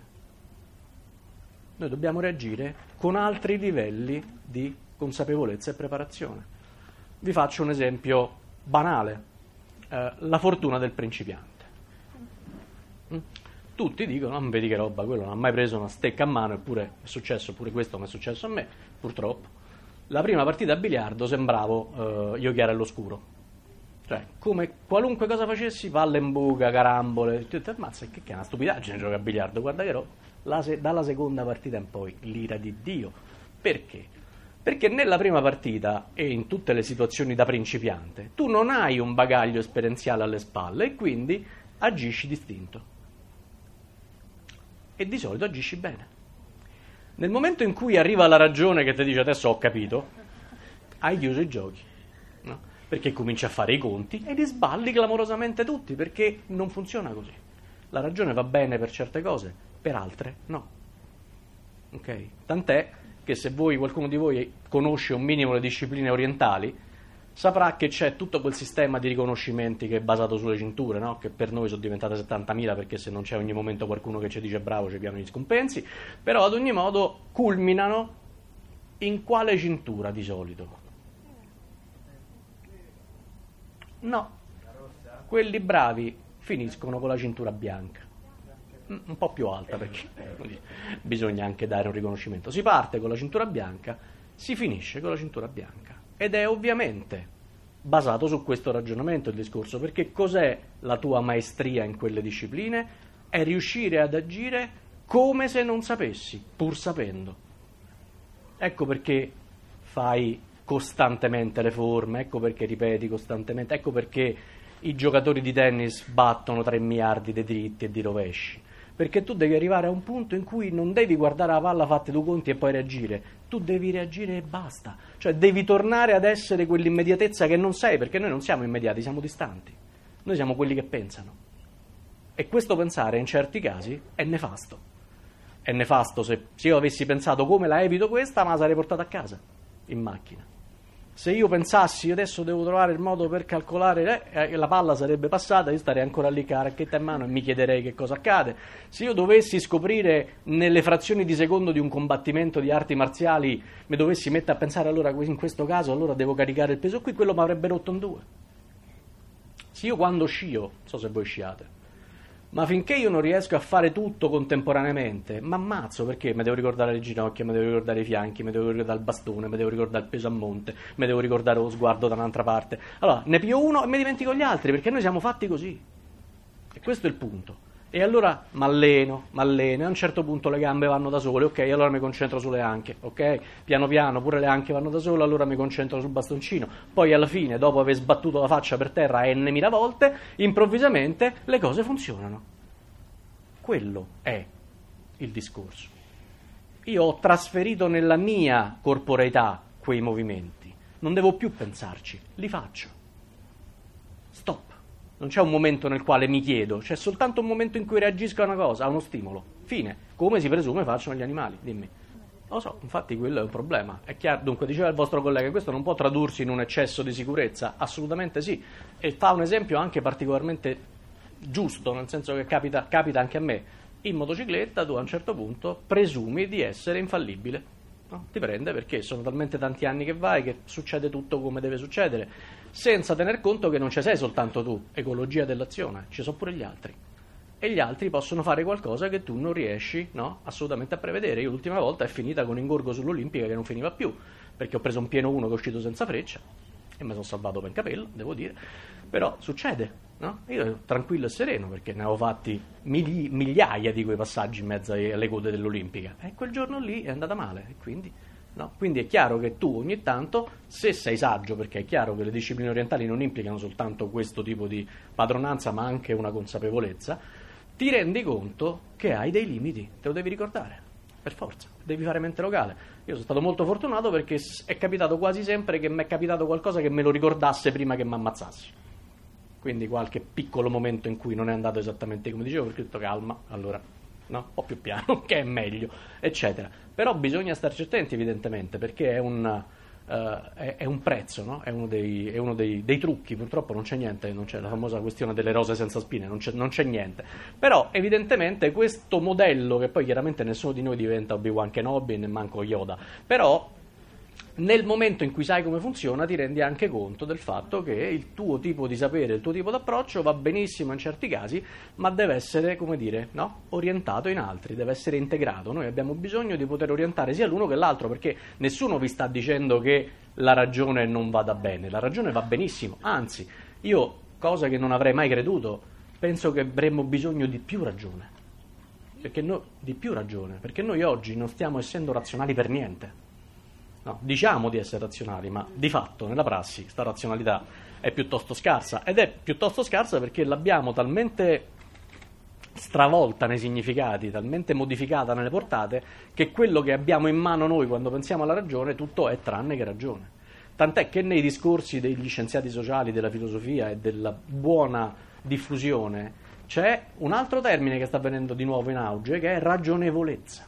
Noi dobbiamo reagire con altri livelli di consapevolezza e preparazione. Vi faccio un esempio banale, eh, la fortuna del principiante. Mm? Tutti dicono, non vedi che roba, quello non ha mai preso una stecca a mano, eppure è successo pure questo come è successo a me, purtroppo. La prima partita a biliardo sembravo eh, io chiaro all'oscuro. Cioè, come qualunque cosa facessi, palla in buca, carambole, ti ammazza, che è una stupidaggine giocare a biliardo, guarda che roba. La se- dalla seconda partita in poi, l'ira di Dio. Perché? Perché nella prima partita e in tutte le situazioni da principiante, tu non hai un bagaglio esperienziale alle spalle e quindi agisci distinto. E di solito agisci bene. Nel momento in cui arriva la ragione che ti dice adesso ho capito, hai chiuso i giochi, no? Perché cominci a fare i conti e li sballi clamorosamente tutti, perché non funziona così. La ragione va bene per certe cose, per altre no. Ok? Tant'è che se voi, qualcuno di voi conosce un minimo le discipline orientali, saprà che c'è tutto quel sistema di riconoscimenti che è basato sulle cinture, no? Che per noi sono diventate settantamila, perché se non c'è ogni momento qualcuno che ci dice bravo ci piano gli scompensi, però ad ogni modo culminano in quale cintura di solito? No, quelli bravi finiscono con la cintura bianca, un po' più alta, perché eh, bisogna anche dare un riconoscimento. Si parte con la cintura bianca, si finisce con la cintura bianca, ed è ovviamente basato su questo ragionamento il discorso, perché cos'è la tua maestria in quelle discipline? È riuscire ad agire come se non sapessi, pur sapendo. Ecco perché fai costantemente le forme, ecco perché ripeti costantemente, ecco perché i giocatori di tennis battono tre miliardi di dritti e di rovesci, perché tu devi arrivare a un punto in cui non devi guardare la palla, fatti due conti e poi reagire, tu devi reagire e basta, cioè devi tornare ad essere quell'immediatezza che non sei, perché noi non siamo immediati, siamo distanti, noi siamo quelli che pensano, e questo pensare in certi casi è nefasto, è nefasto se, se io avessi pensato come la evito questa, ma la sarei portata a casa in macchina. Se io pensassi io adesso devo trovare il modo per calcolare, eh, la palla sarebbe passata, io starei ancora lì con la racchetta in mano e mi chiederei che cosa accade. Se io dovessi scoprire nelle frazioni di secondo di un combattimento di arti marziali, mi dovessi mettere a pensare allora in questo caso allora devo caricare il peso qui, quello mi avrebbe rotto in due. Se io quando scio, non so se voi sciate, ma finché io non riesco a fare tutto contemporaneamente, mi ammazzo, perché mi devo ricordare le ginocchia, mi devo ricordare i fianchi, mi devo ricordare il bastone, mi devo ricordare il peso a monte, mi devo ricordare lo sguardo da un'altra parte. Allora, ne pio uno e mi dimentico gli altri, perché noi siamo fatti così. E questo è il punto. E allora m'alleno, m'alleno, e a un certo punto le gambe vanno da sole, ok, allora mi concentro sulle anche, ok? Piano piano pure le anche vanno da sole, allora mi concentro sul bastoncino. Poi alla fine, dopo aver sbattuto la faccia per terra n mila volte, improvvisamente le cose funzionano. Quello è il discorso. Io ho trasferito nella mia corporeità quei movimenti, non devo più pensarci, li faccio. Stop. Non c'è un momento nel quale mi chiedo, c'è soltanto un momento in cui reagisco a una cosa, a uno stimolo. Fine. Come si presume facciano gli animali, dimmi. Lo so, infatti quello è un problema. È chiaro, dunque diceva il vostro collega, questo non può tradursi in un eccesso di sicurezza? Assolutamente sì. E fa un esempio anche particolarmente giusto, nel senso che capita, capita anche a me. In motocicletta tu a un certo punto presumi di essere infallibile. No? Ti prende perché sono talmente tanti anni che vai che succede tutto come deve succedere, senza tener conto che non ci sei soltanto tu, ecologia dell'azione, ci sono pure gli altri. E gli altri possono fare qualcosa che tu non riesci, no, assolutamente a prevedere. Io l'ultima volta è finita con ingorgo sull'Olimpica che non finiva più, perché ho preso un pieno uno che è uscito senza freccia e mi sono salvato per capello, devo dire. Però succede, no? Io ero tranquillo e sereno perché ne avevo fatti migli- migliaia di quei passaggi in mezzo alle code dell'Olimpica e quel giorno lì è andata male e quindi, no? Quindi è chiaro che tu ogni tanto, se sei saggio, perché è chiaro che le discipline orientali non implicano soltanto questo tipo di padronanza ma anche una consapevolezza, ti rendi conto che hai dei limiti, te lo devi ricordare, per forza, devi fare mente locale. Io sono stato molto fortunato perché è capitato quasi sempre che mi è capitato qualcosa che me lo ricordasse prima che mi ammazzassi. Quindi qualche piccolo momento in cui non è andato esattamente come dicevo, perché ho detto calma, allora, no, un po' più piano, che è meglio, eccetera. Però bisogna starci attenti evidentemente, perché è un, uh, è, è un prezzo, no? È uno, dei, è uno dei, dei trucchi, purtroppo non c'è niente, non c'è la famosa questione delle rose senza spine, non c'è, non c'è niente. Però evidentemente questo modello, che poi chiaramente nessuno di noi diventa Obi-Wan Kenobi e nemmanco Yoda, però nel momento in cui sai come funziona ti rendi anche conto del fatto che il tuo tipo di sapere, il tuo tipo di approccio va benissimo in certi casi, ma deve essere, come dire, no? orientato in altri, deve essere integrato. Noi abbiamo bisogno di poter orientare sia l'uno che l'altro, perché nessuno vi sta dicendo che la ragione non vada bene, la ragione va benissimo, anzi, io, cosa che non avrei mai creduto, penso che avremmo bisogno di più ragione, perché no, di più ragione, perché noi oggi non stiamo essendo razionali per niente. No, diciamo di essere razionali, ma di fatto nella prassi sta razionalità è piuttosto scarsa, ed è piuttosto scarsa perché l'abbiamo talmente stravolta nei significati, talmente modificata nelle portate, che quello che abbiamo in mano noi quando pensiamo alla ragione tutto è tranne che ragione. Tant'è che nei discorsi degli scienziati sociali, della filosofia e della buona diffusione c'è un altro termine che sta venendo di nuovo in auge, che è ragionevolezza.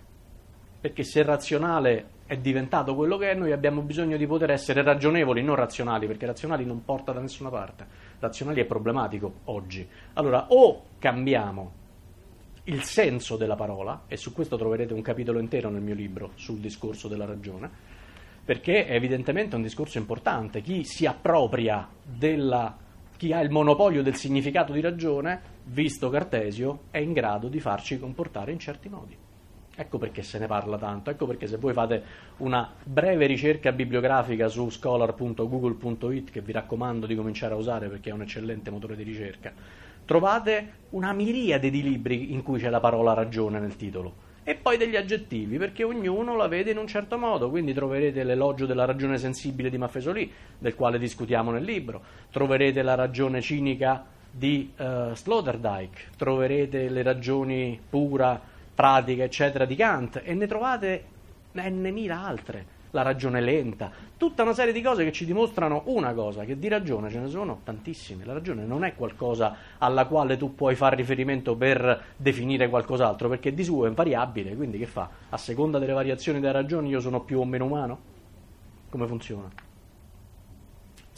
Perché se razionale è diventato quello che è, noi abbiamo bisogno di poter essere ragionevoli, non razionali, perché razionali non porta da nessuna parte. Razionali è problematico oggi. Allora, o cambiamo il senso della parola, e su questo troverete un capitolo intero nel mio libro sul discorso della ragione, perché è evidentemente un discorso importante. Chi si appropria della, chi ha il monopolio del significato di ragione, visto Cartesio, è in grado di farci comportare in certi modi. Ecco perché se ne parla tanto, ecco perché se voi fate una breve ricerca bibliografica su scholar punto google punto it, che vi raccomando di cominciare a usare perché è un eccellente motore di ricerca, trovate una miriade di libri in cui c'è la parola ragione nel titolo, e poi degli aggettivi, perché ognuno la vede in un certo modo. Quindi troverete l'elogio della ragione sensibile di Maffesoli, del quale discutiamo nel libro, troverete la ragione cinica di uh, Sloterdijk, troverete le ragioni pura, pratica, eccetera, di Kant, e ne trovate n mila altre, la ragione lenta, tutta una serie di cose che ci dimostrano una cosa, che di ragione ce ne sono tantissime. La ragione non è qualcosa alla quale tu puoi fare riferimento per definire qualcos'altro, perché di suo è variabile, quindi che fa? A seconda delle variazioni delle ragioni io sono più o meno umano? Come funziona?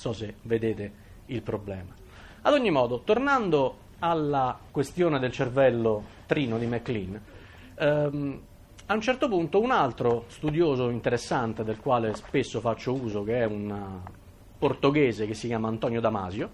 so se vedete il problema. Ad ogni modo, tornando alla questione del cervello trino di MacLean, ehm, a un certo punto un altro studioso interessante del quale spesso faccio uso, che è un portoghese che si chiama Antonio Damasio,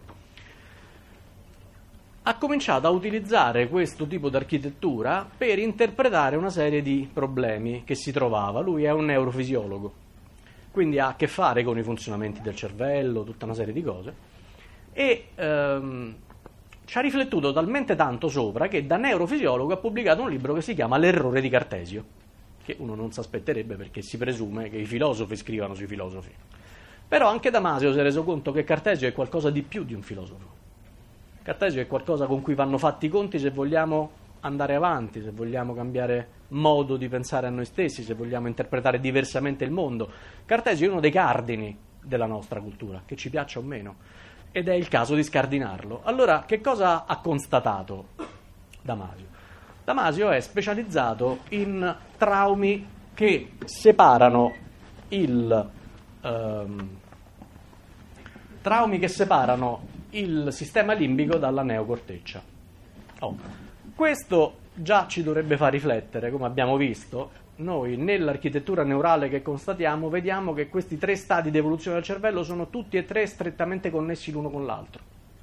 ha cominciato a utilizzare questo tipo di architettura per interpretare una serie di problemi che si trovava. Lui è un neurofisiologo, quindi ha a che fare con i funzionamenti del cervello, tutta una serie di cose, e ehm, ci ha riflettuto talmente tanto sopra che da neurofisiologo ha pubblicato un libro che si chiama L'errore di Cartesio, che uno non si aspetterebbe perché si presume che i filosofi scrivano sui filosofi. Però anche Damasio si è reso conto che Cartesio è qualcosa di più di un filosofo. Cartesio è qualcosa con cui vanno fatti i conti se vogliamo andare avanti, se vogliamo cambiare modo di pensare a noi stessi, se vogliamo interpretare diversamente il mondo. Cartesio è uno dei cardini della nostra cultura, che ci piaccia o meno, ed è il caso di scardinarlo. Allora, che cosa ha constatato Damasio? Damasio è specializzato in traumi che separano il ehm, traumi che separano il sistema limbico dalla neocorteccia. Oh. Questo già ci dovrebbe far riflettere, come abbiamo visto. Noi nell'architettura neurale che constatiamo vediamo che questi tre stadi di evoluzione del cervello sono tutti e tre strettamente connessi l'uno con l'altro,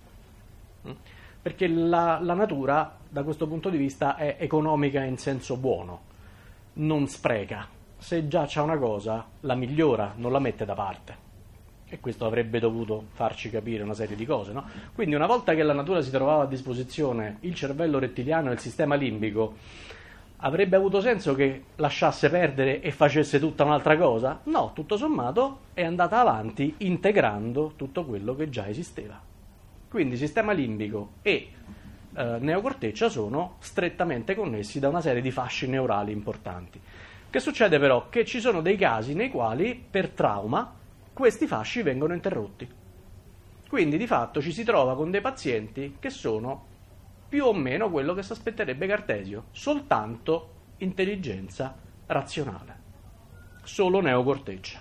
perché la, la natura da questo punto di vista è economica in senso buono, non spreca. Se già c'ha una cosa la migliora, non la mette da parte. E questo avrebbe dovuto farci capire una serie di cose, no? Quindi una volta che la natura si trovava a disposizione il cervello rettiliano e il sistema limbico, avrebbe avuto senso che lasciasse perdere e facesse tutta un'altra cosa? No, tutto sommato è andata avanti integrando tutto quello che già esisteva. Quindi sistema limbico e eh, neocorteccia sono strettamente connessi da una serie di fasci neurali importanti. Che succede però? Che ci sono dei casi nei quali per trauma questi fasci vengono interrotti. Quindi di fatto ci si trova con dei pazienti che sono più o meno quello che si aspetterebbe Cartesio, soltanto intelligenza razionale, solo neocorteccia.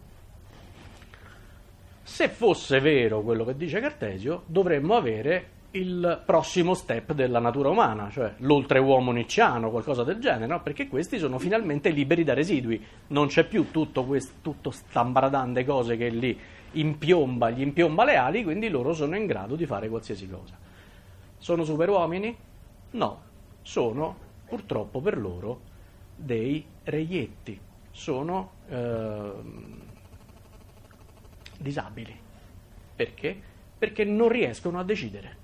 Se fosse vero quello che dice Cartesio, dovremmo avere il prossimo step della natura umana, cioè l'oltreuomo nicciano, qualcosa del genere, no? Perché questi sono finalmente liberi da residui, non c'è più tutto questo tutto stambradande cose che li impiomba, gli impiomba le ali, quindi loro sono in grado di fare qualsiasi cosa. Sono superuomini? No, sono purtroppo per loro dei reietti, sono eh, disabili. Perché? Perché non riescono a decidere.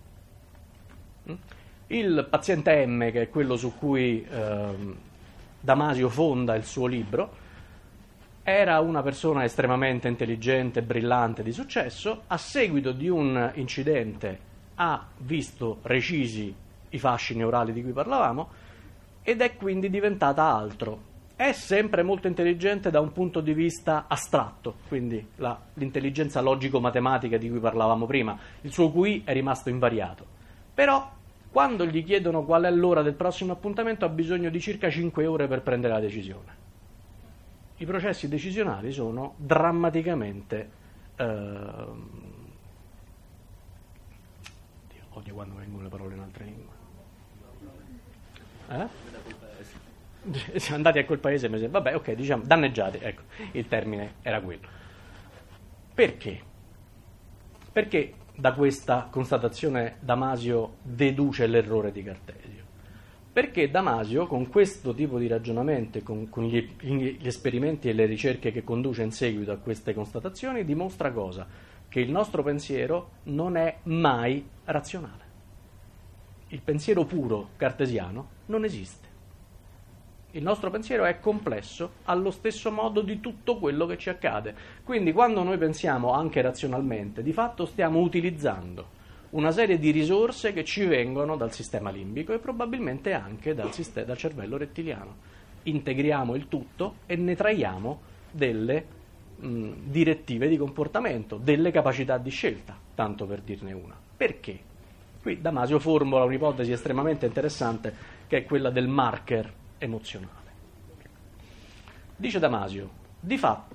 Il paziente M, che è quello su cui eh, Damasio fonda il suo libro, era una persona estremamente intelligente, brillante, di successo. A seguito di un incidente ha visto recisi i fasci neurali di cui parlavamo ed è quindi diventata altro. È sempre molto intelligente da un punto di vista astratto, quindi la, l'intelligenza logico-matematica di cui parlavamo prima. Il suo Q I è rimasto invariato. Però quando gli chiedono qual è l'ora del prossimo appuntamento ha bisogno di circa cinque ore per prendere la decisione. I processi decisionali sono drammaticamente eh, odio quando vengono le parole in altre lingue. Eh? Siamo andati a quel paese, mi sembra, vabbè, ok, diciamo danneggiati, ecco, il termine era quello. Perché? Perché da questa constatazione Damasio deduce l'errore di Cartesio? Perché Damasio, con questo tipo di ragionamento e con, con gli, gli esperimenti e le ricerche che conduce in seguito a queste constatazioni, dimostra cosa? Che il nostro pensiero non è mai razionale. Il pensiero puro cartesiano non esiste. Il nostro pensiero è complesso allo stesso modo di tutto quello che ci accade. Quindi quando noi pensiamo anche razionalmente, di fatto stiamo utilizzando una serie di risorse che ci vengono dal sistema limbico e probabilmente anche dal, sistema, dal cervello rettiliano. Integriamo il tutto e ne traiamo delle mh, direttive di comportamento, delle capacità di scelta, tanto per dirne una. Perché? Qui Damasio formula un'ipotesi estremamente interessante che è quella del marker emozionale. Dice Damasio, di fatto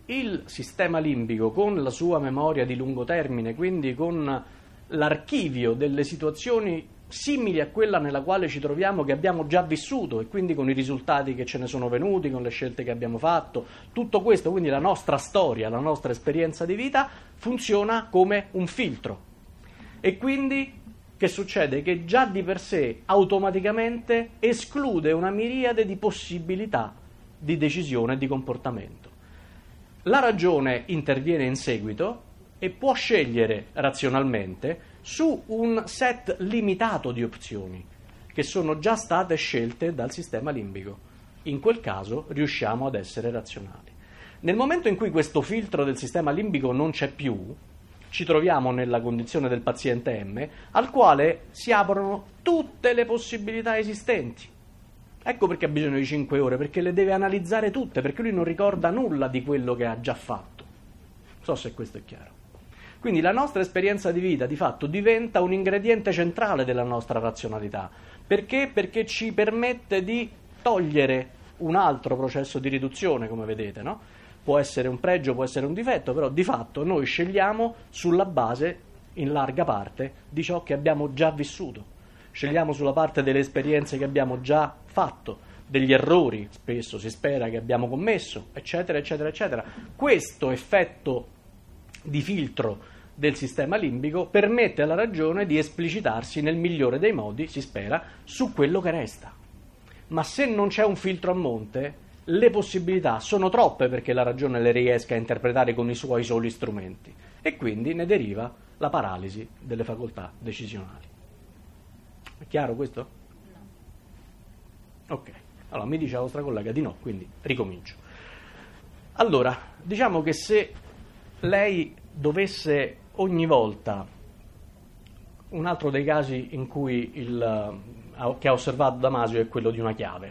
il sistema limbico con la sua memoria di lungo termine, quindi con l'archivio delle situazioni simili a quella nella quale ci troviamo, che abbiamo già vissuto, e quindi con i risultati che ce ne sono venuti, con le scelte che abbiamo fatto, tutto questo, quindi la nostra storia, la nostra esperienza di vita, funziona come un filtro. E quindi che succede? Che già di per sé automaticamente esclude una miriade di possibilità di decisione e di comportamento. La ragione interviene in seguito e può scegliere razionalmente su un set limitato di opzioni che sono già state scelte dal sistema limbico. In quel caso riusciamo ad essere razionali. Nel momento in cui questo filtro del sistema limbico non c'è più, ci troviamo nella condizione del paziente M, al quale si aprono tutte le possibilità esistenti. Ecco perché ha bisogno di cinque ore, perché le deve analizzare tutte, perché lui non ricorda nulla di quello che ha già fatto. Non so se questo è chiaro. Quindi la nostra esperienza di vita, di fatto, diventa un ingrediente centrale della nostra razionalità. Perché? Perché ci permette di togliere un altro processo di riduzione, come vedete, no? Può essere un pregio, può essere un difetto, però di fatto noi scegliamo sulla base, in larga parte, di ciò che abbiamo già vissuto. Scegliamo sulla parte delle esperienze che abbiamo già fatto, degli errori, spesso si spera, che abbiamo commesso, eccetera, eccetera, eccetera. Questo effetto di filtro del sistema limbico permette alla ragione di esplicitarsi nel migliore dei modi, si spera, su quello che resta. Ma se non c'è un filtro a monte, le possibilità sono troppe perché la ragione le riesca a interpretare con i suoi soli strumenti, e quindi ne deriva la paralisi delle facoltà decisionali. È chiaro questo? No. Ok, allora mi dice la vostra collega di no, quindi ricomincio. Allora, diciamo che se lei dovesse ogni volta, un altro dei casi in cui il, che ha osservato Damasio è quello di una chiave,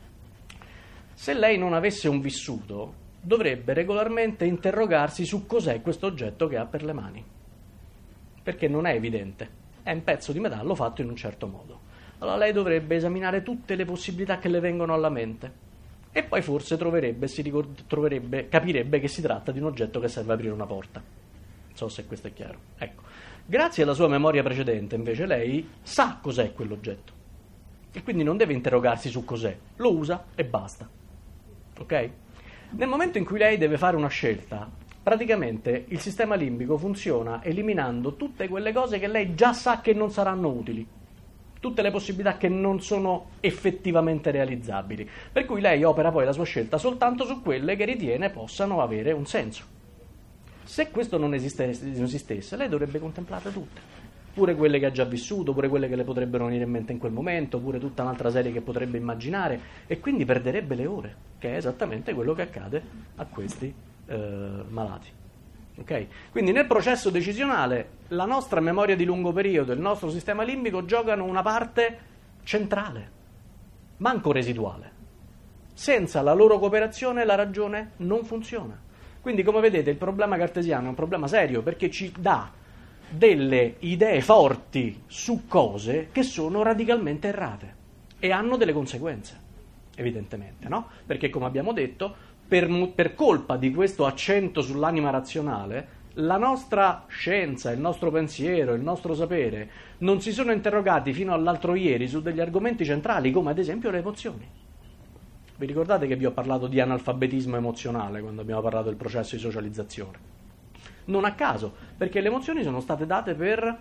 se lei non avesse un vissuto, dovrebbe regolarmente interrogarsi su cos'è questo oggetto che ha per le mani, perché non è evidente. È un pezzo di metallo fatto in un certo modo. Allora lei dovrebbe esaminare tutte le possibilità che le vengono alla mente e poi forse troverebbe, si ricord- troverebbe, capirebbe che si tratta di un oggetto che serve ad aprire una porta. Non so se questo è chiaro. Ecco. Grazie alla sua memoria precedente, invece, lei sa cos'è quell'oggetto e quindi non deve interrogarsi su cos'è, lo usa e basta. Ok? Nel momento in cui lei deve fare una scelta, praticamente il sistema limbico funziona eliminando tutte quelle cose che lei già sa che non saranno utili, tutte le possibilità che non sono effettivamente realizzabili, per cui lei opera poi la sua scelta soltanto su quelle che ritiene possano avere un senso. Se questo non esistesse, non esistesse, lei dovrebbe contemplarle tutte, pure quelle che ha già vissuto, pure quelle che le potrebbero venire in mente in quel momento, pure tutta un'altra serie che potrebbe immaginare, e quindi perderebbe le ore, che è esattamente quello che accade a questi Eh, malati. Okay? Quindi nel processo decisionale la nostra memoria di lungo periodo e il nostro sistema limbico giocano una parte centrale, manco residuale. Senza la loro cooperazione la ragione non funziona. Quindi, come vedete, il problema cartesiano è un problema serio, perché ci dà delle idee forti su cose che sono radicalmente errate e hanno delle conseguenze, evidentemente, no? Perché, come abbiamo detto, Per, per colpa di questo accento sull'anima razionale, la nostra scienza, il nostro pensiero, il nostro sapere non si sono interrogati fino all'altro ieri su degli argomenti centrali, come ad esempio le emozioni. Vi ricordate che vi ho parlato di analfabetismo emozionale quando abbiamo parlato del processo di socializzazione? Non a caso, perché le emozioni sono state date per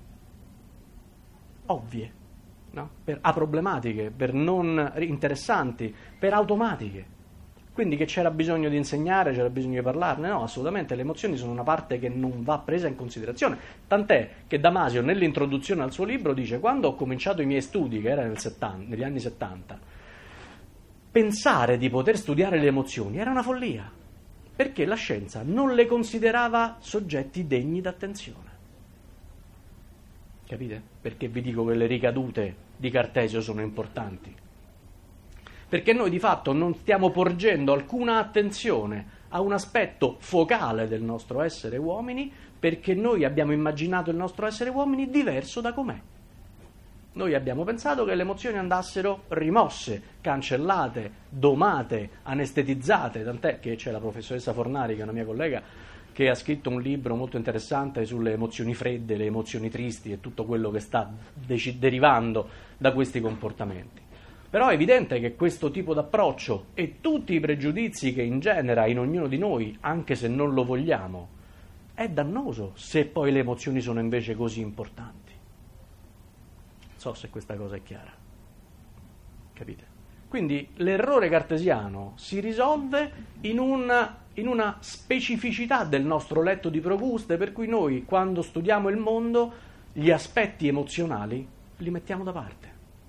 ovvie, no? Per aproblematiche, per non interessanti, per automatiche. Quindi che c'era bisogno di insegnare, c'era bisogno di parlarne? No, assolutamente, le emozioni sono una parte che non va presa in considerazione. Tant'è che Damasio, nell'introduzione al suo libro, dice: quando ho cominciato i miei studi, che era nel settanta, negli anni settanta, pensare di poter studiare le emozioni era una follia, perché la scienza non le considerava soggetti degni d'attenzione. Capite? Perché vi dico che le ricadute di Cartesio sono importanti. Perché noi di fatto non stiamo porgendo alcuna attenzione a un aspetto focale del nostro essere uomini, perché noi abbiamo immaginato il nostro essere uomini diverso da com'è. Noi abbiamo pensato che le emozioni andassero rimosse, cancellate, domate, anestetizzate, tant'è che c'è la professoressa Fornari, che è una mia collega, che ha scritto un libro molto interessante sulle emozioni fredde, le emozioni tristi e tutto quello che sta dec- derivando da questi comportamenti. Però è evidente che questo tipo d'approccio e tutti i pregiudizi che ingenera in ognuno di noi, anche se non lo vogliamo, è dannoso se poi le emozioni sono invece così importanti. Non so se questa cosa è chiara. Capite? Quindi l'errore cartesiano si risolve in una, in una specificità del nostro letto di Procuste, per cui noi, quando studiamo il mondo, gli aspetti emozionali li mettiamo da parte.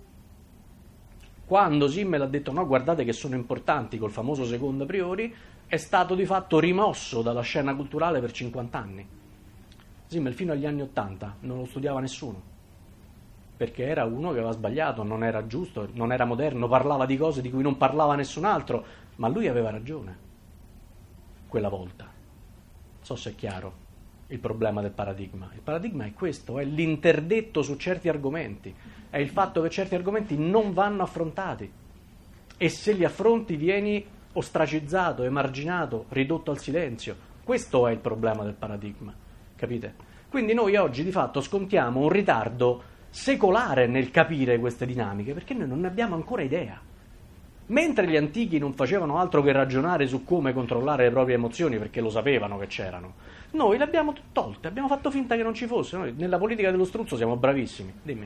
Quando Simmel ha detto no, guardate che sono importanti col famoso secondo a priori, è stato di fatto rimosso dalla scena culturale per cinquanta anni. Simmel fino agli anni ottanta non lo studiava nessuno, perché era uno che aveva sbagliato, non era giusto, non era moderno, parlava di cose di cui non parlava nessun altro, ma lui aveva ragione quella volta. Non so se è chiaro il problema del paradigma. Il paradigma è questo, è l'interdetto su certi argomenti, è il fatto che certi argomenti non vanno affrontati e se li affronti vieni ostracizzato, emarginato, ridotto al silenzio. Questo è il problema del paradigma, capite? Quindi noi oggi di fatto scontiamo un ritardo secolare nel capire queste dinamiche, perché noi non ne abbiamo ancora idea. Mentre gli antichi non facevano altro che ragionare su come controllare le proprie emozioni, perché lo sapevano che c'erano, noi le abbiamo tolte, abbiamo fatto finta che non ci fosse. Noi nella politica dello struzzo siamo bravissimi. Dimmi.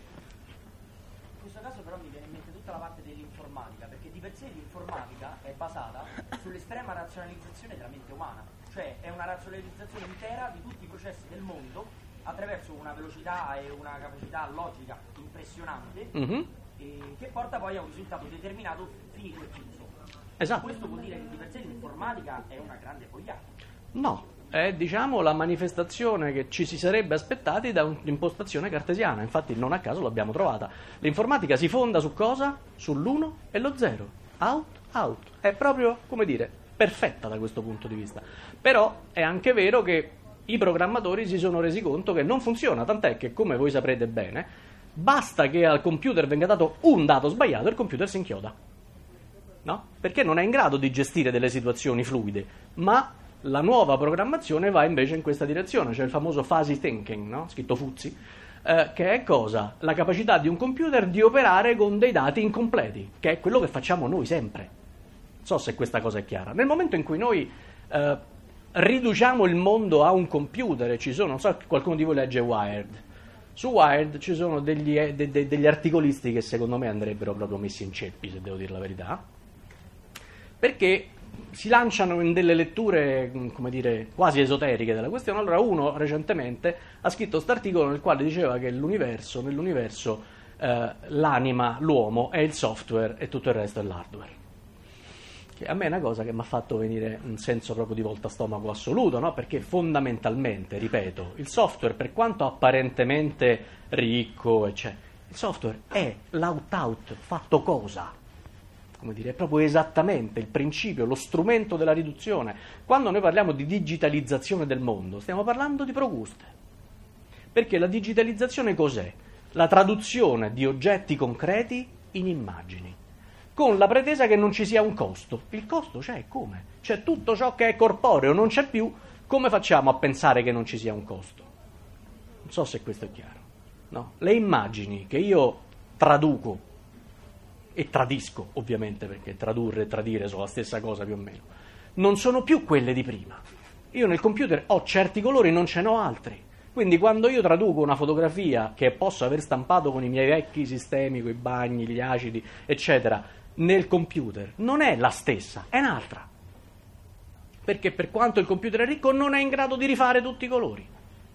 In questo caso però mi viene in mente tutta la parte dell'informatica, perché di per sé l'informatica è basata sull'estrema razionalizzazione della mente umana, cioè è una razionalizzazione intera di tutti i processi del mondo attraverso una velocità e una capacità logica impressionante, mm-hmm. e che porta poi a un risultato determinato, finito e chiuso. Esatto. Questo vuol dire che di per sé l'informatica è una grande boiata. No, è diciamo la manifestazione che ci si sarebbe aspettati da un'impostazione cartesiana, infatti non a caso l'abbiamo trovata. L'informatica si fonda su cosa? Sull'uno e lo zero, out, out. È proprio, come dire, perfetta da questo punto di vista. Però è anche vero che i programmatori si sono resi conto che non funziona, tant'è che, come voi saprete bene, basta che al computer venga dato un dato sbagliato e il computer si inchioda, no? Perché non è in grado di gestire delle situazioni fluide, ma la nuova programmazione va invece in questa direzione, c'è il famoso fuzzy thinking, no? Scritto fuzzy, eh, che è cosa? La capacità di un computer di operare con dei dati incompleti, che è quello che facciamo noi sempre. Non so se questa cosa è chiara. Nel momento in cui noi eh, riduciamo il mondo a un computer, e ci sono, non so, qualcuno di voi legge Wired. Su Wired ci sono degli, de, de, degli articolisti che secondo me andrebbero proprio messi in ceppi, se devo dire la verità, perché si lanciano in delle letture, come dire, quasi esoteriche della questione. Allora uno recentemente ha scritto questo articolo nel quale diceva che l'universo, nell'universo eh, l'anima, l'uomo è il software e tutto il resto è l'hardware. Che a me è una cosa che mi ha fatto venire un senso proprio di volta stomaco assoluto, no? Perché fondamentalmente, ripeto, il software, per quanto apparentemente ricco, eccetera, il software è l'out-out fatto cosa? Come dire, è proprio esattamente il principio, lo strumento della riduzione. Quando noi parliamo di digitalizzazione del mondo, stiamo parlando di Procuste. Perché la digitalizzazione cos'è? La traduzione di oggetti concreti in immagini, con la pretesa che non ci sia un costo. Il costo c'è, come? C'è tutto ciò che è corporeo, non c'è più. Come facciamo a pensare che non ci sia un costo? Non so se questo è chiaro. No? Le immagini che io traduco, e tradisco ovviamente, perché tradurre e tradire sono la stessa cosa più o meno, non sono più quelle di prima. Io nel computer ho certi colori, non ce n'ho altri. Quindi quando io traduco una fotografia che posso aver stampato con i miei vecchi sistemi, con i bagni, gli acidi, eccetera, nel computer, non è la stessa, è un'altra. Perché per quanto il computer è ricco, non è in grado di rifare tutti i colori.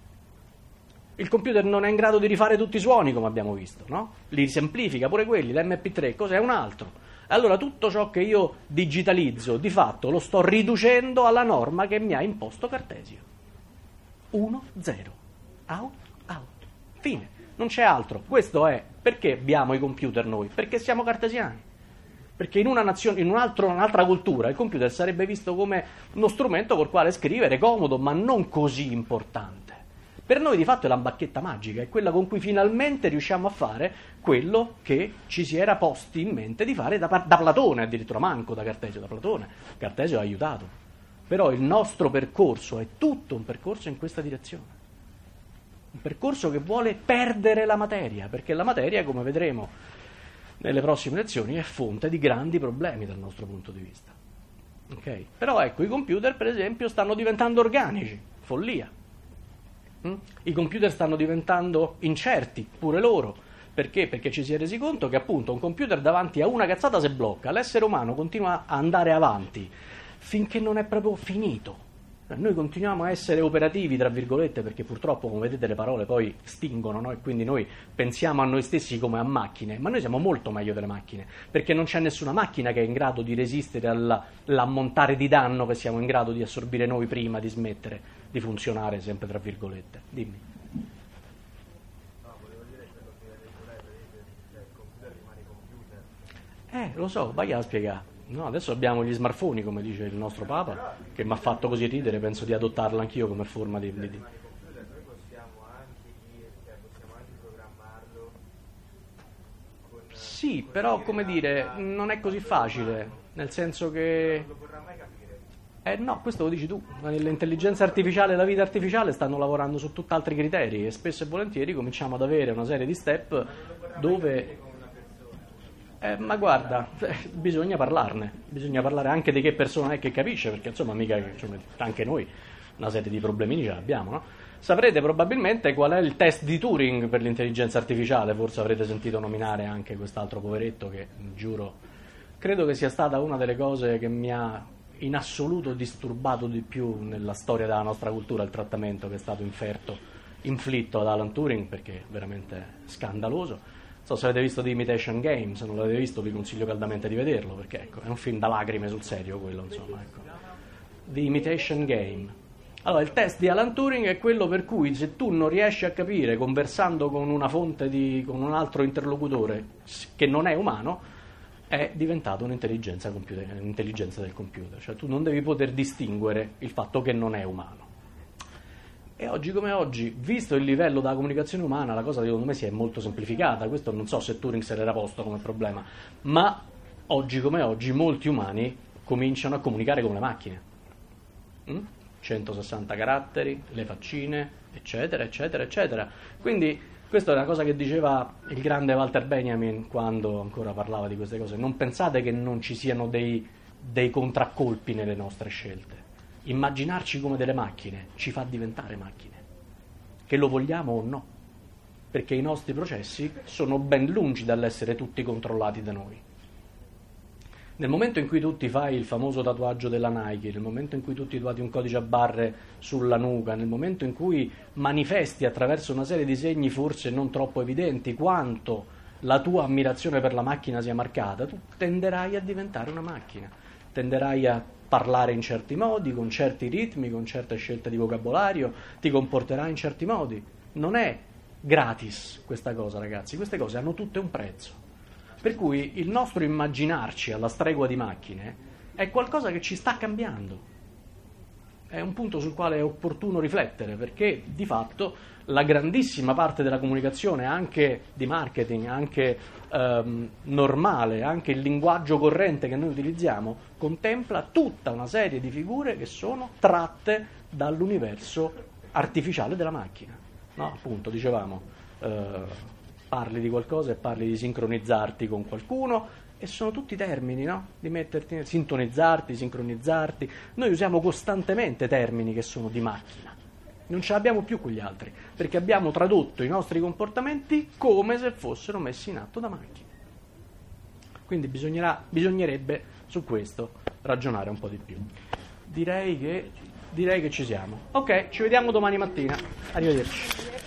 Il computer non è in grado di rifare tutti i suoni, come abbiamo visto, no? Li semplifica pure quelli, l'emme pi tre, cos'è? Un altro. Allora tutto ciò che io digitalizzo, di fatto, lo sto riducendo alla norma che mi ha imposto Cartesio. uno, zero. Out, out. Fine. Non c'è altro. Questo è perché abbiamo i computer noi? Perché siamo cartesiani. Perché in una nazione, in un altro, un'altra cultura, il computer sarebbe visto come uno strumento col quale scrivere, comodo, ma non così importante. Per noi di fatto è la bacchetta magica, è quella con cui finalmente riusciamo a fare quello che ci si era posti in mente di fare da, da Platone, addirittura manco da Cartesio, da Platone. Cartesio ha aiutato. Però il nostro percorso è tutto un percorso in questa direzione. Un percorso che vuole perdere la materia, perché la materia, come vedremo nelle prossime lezioni, è fonte di grandi problemi dal nostro punto di vista. Okay? Però ecco, i computer per esempio stanno diventando organici, follia. Mm? I computer stanno diventando incerti, pure loro. Perché? Perché ci si è resi conto che appunto un computer davanti a una cazzata si blocca, l'essere umano continua a andare avanti finché non è proprio finito. Noi continuiamo a essere operativi, tra virgolette, perché purtroppo, come vedete, le parole poi stingono, no? E quindi noi pensiamo a noi stessi come a macchine, ma noi siamo molto meglio delle macchine, perché non c'è nessuna macchina che è in grado di resistere all'ammontare di danno che siamo in grado di assorbire noi prima di smettere di funzionare, sempre tra virgolette. Dimmi. No, volevo dire quello che hai detto lei, cioè il computer rimane computer. Eh, lo so, vai a spiegare. No, adesso abbiamo gli smartphone, come dice il nostro Papa, che mi ha fatto così ridere, penso di adottarlo anch'io come forma di... di... Noi possiamo anche, cioè, possiamo anche programmarlo con... Sì, però, come dire, non è così facile, nel senso che... Non lo vorrà mai capire. Eh no, questo lo dici tu, l'intelligenza artificiale e la vita artificiale stanno lavorando su tutt'altri criteri e spesso e volentieri cominciamo ad avere una serie di step dove... Eh, ma guarda, eh, bisogna parlarne, bisogna parlare anche di che persona è che capisce, perché insomma mica cioè, anche noi una serie di problemini ce l'abbiamo, no? Saprete probabilmente qual è il test di Turing per l'intelligenza artificiale, forse avrete sentito nominare anche quest'altro poveretto che, giuro, credo che sia stata una delle cose che mi ha in assoluto disturbato di più nella storia della nostra cultura, il trattamento che è stato inferto, inflitto ad Alan Turing, perché è veramente scandaloso. So se avete visto The Imitation Game, se non l'avete visto vi consiglio caldamente di vederlo, perché ecco, è un film da lacrime sul serio quello, insomma, ecco. The Imitation Game. Allora, il test di Alan Turing è quello per cui se tu non riesci a capire, conversando con una fonte di, con un altro interlocutore che non è umano, è diventato un'intelligenza, computer, un'intelligenza del computer, cioè tu non devi poter distinguere il fatto che non è umano. E oggi come oggi, visto il livello della comunicazione umana, la cosa secondo me si è molto semplificata. Questo non so se Turing se l'era posto come problema, ma oggi come oggi molti umani cominciano a comunicare con le macchine. Mm? centosessanta caratteri, le faccine, eccetera, eccetera, eccetera. Quindi questa è una cosa che diceva il grande Walter Benjamin quando ancora parlava di queste cose. Non pensate che non ci siano dei, dei contraccolpi nelle nostre scelte. Immaginarci come delle macchine ci fa diventare macchine, che lo vogliamo o no, perché i nostri processi sono ben lungi dall'essere tutti controllati da noi. Nel momento in cui tu ti fai il famoso tatuaggio della Nike, nel momento in cui tu ti tatuati un codice a barre sulla nuca, nel momento in cui manifesti attraverso una serie di segni forse non troppo evidenti quanto la tua ammirazione per la macchina sia marcata, tu tenderai a diventare una macchina, tenderai a parlare in certi modi, con certi ritmi, con certe scelte di vocabolario, ti comporterai in certi modi. Non è gratis questa cosa, ragazzi, queste cose hanno tutte un prezzo. Per cui il nostro immaginarci alla stregua di macchine è qualcosa che ci sta cambiando. È un punto sul quale è opportuno riflettere, perché di fatto la grandissima parte della comunicazione, anche di marketing, anche ehm, normale, anche il linguaggio corrente che noi utilizziamo, contempla tutta una serie di figure che sono tratte dall'universo artificiale della macchina. No? Appunto, dicevamo, eh, parli di qualcosa e parli di sincronizzarti con qualcuno, e sono tutti termini, no? Di metterti, sintonizzarti, sincronizzarti. Noi usiamo costantemente termini che sono di macchina. Non ce l'abbiamo più con gli altri, perché abbiamo tradotto i nostri comportamenti come se fossero messi in atto da macchine. Quindi bisognerà, bisognerebbe su questo ragionare un po' di più. Direi che, direi che ci siamo. Ok, ci vediamo domani mattina. Arrivederci.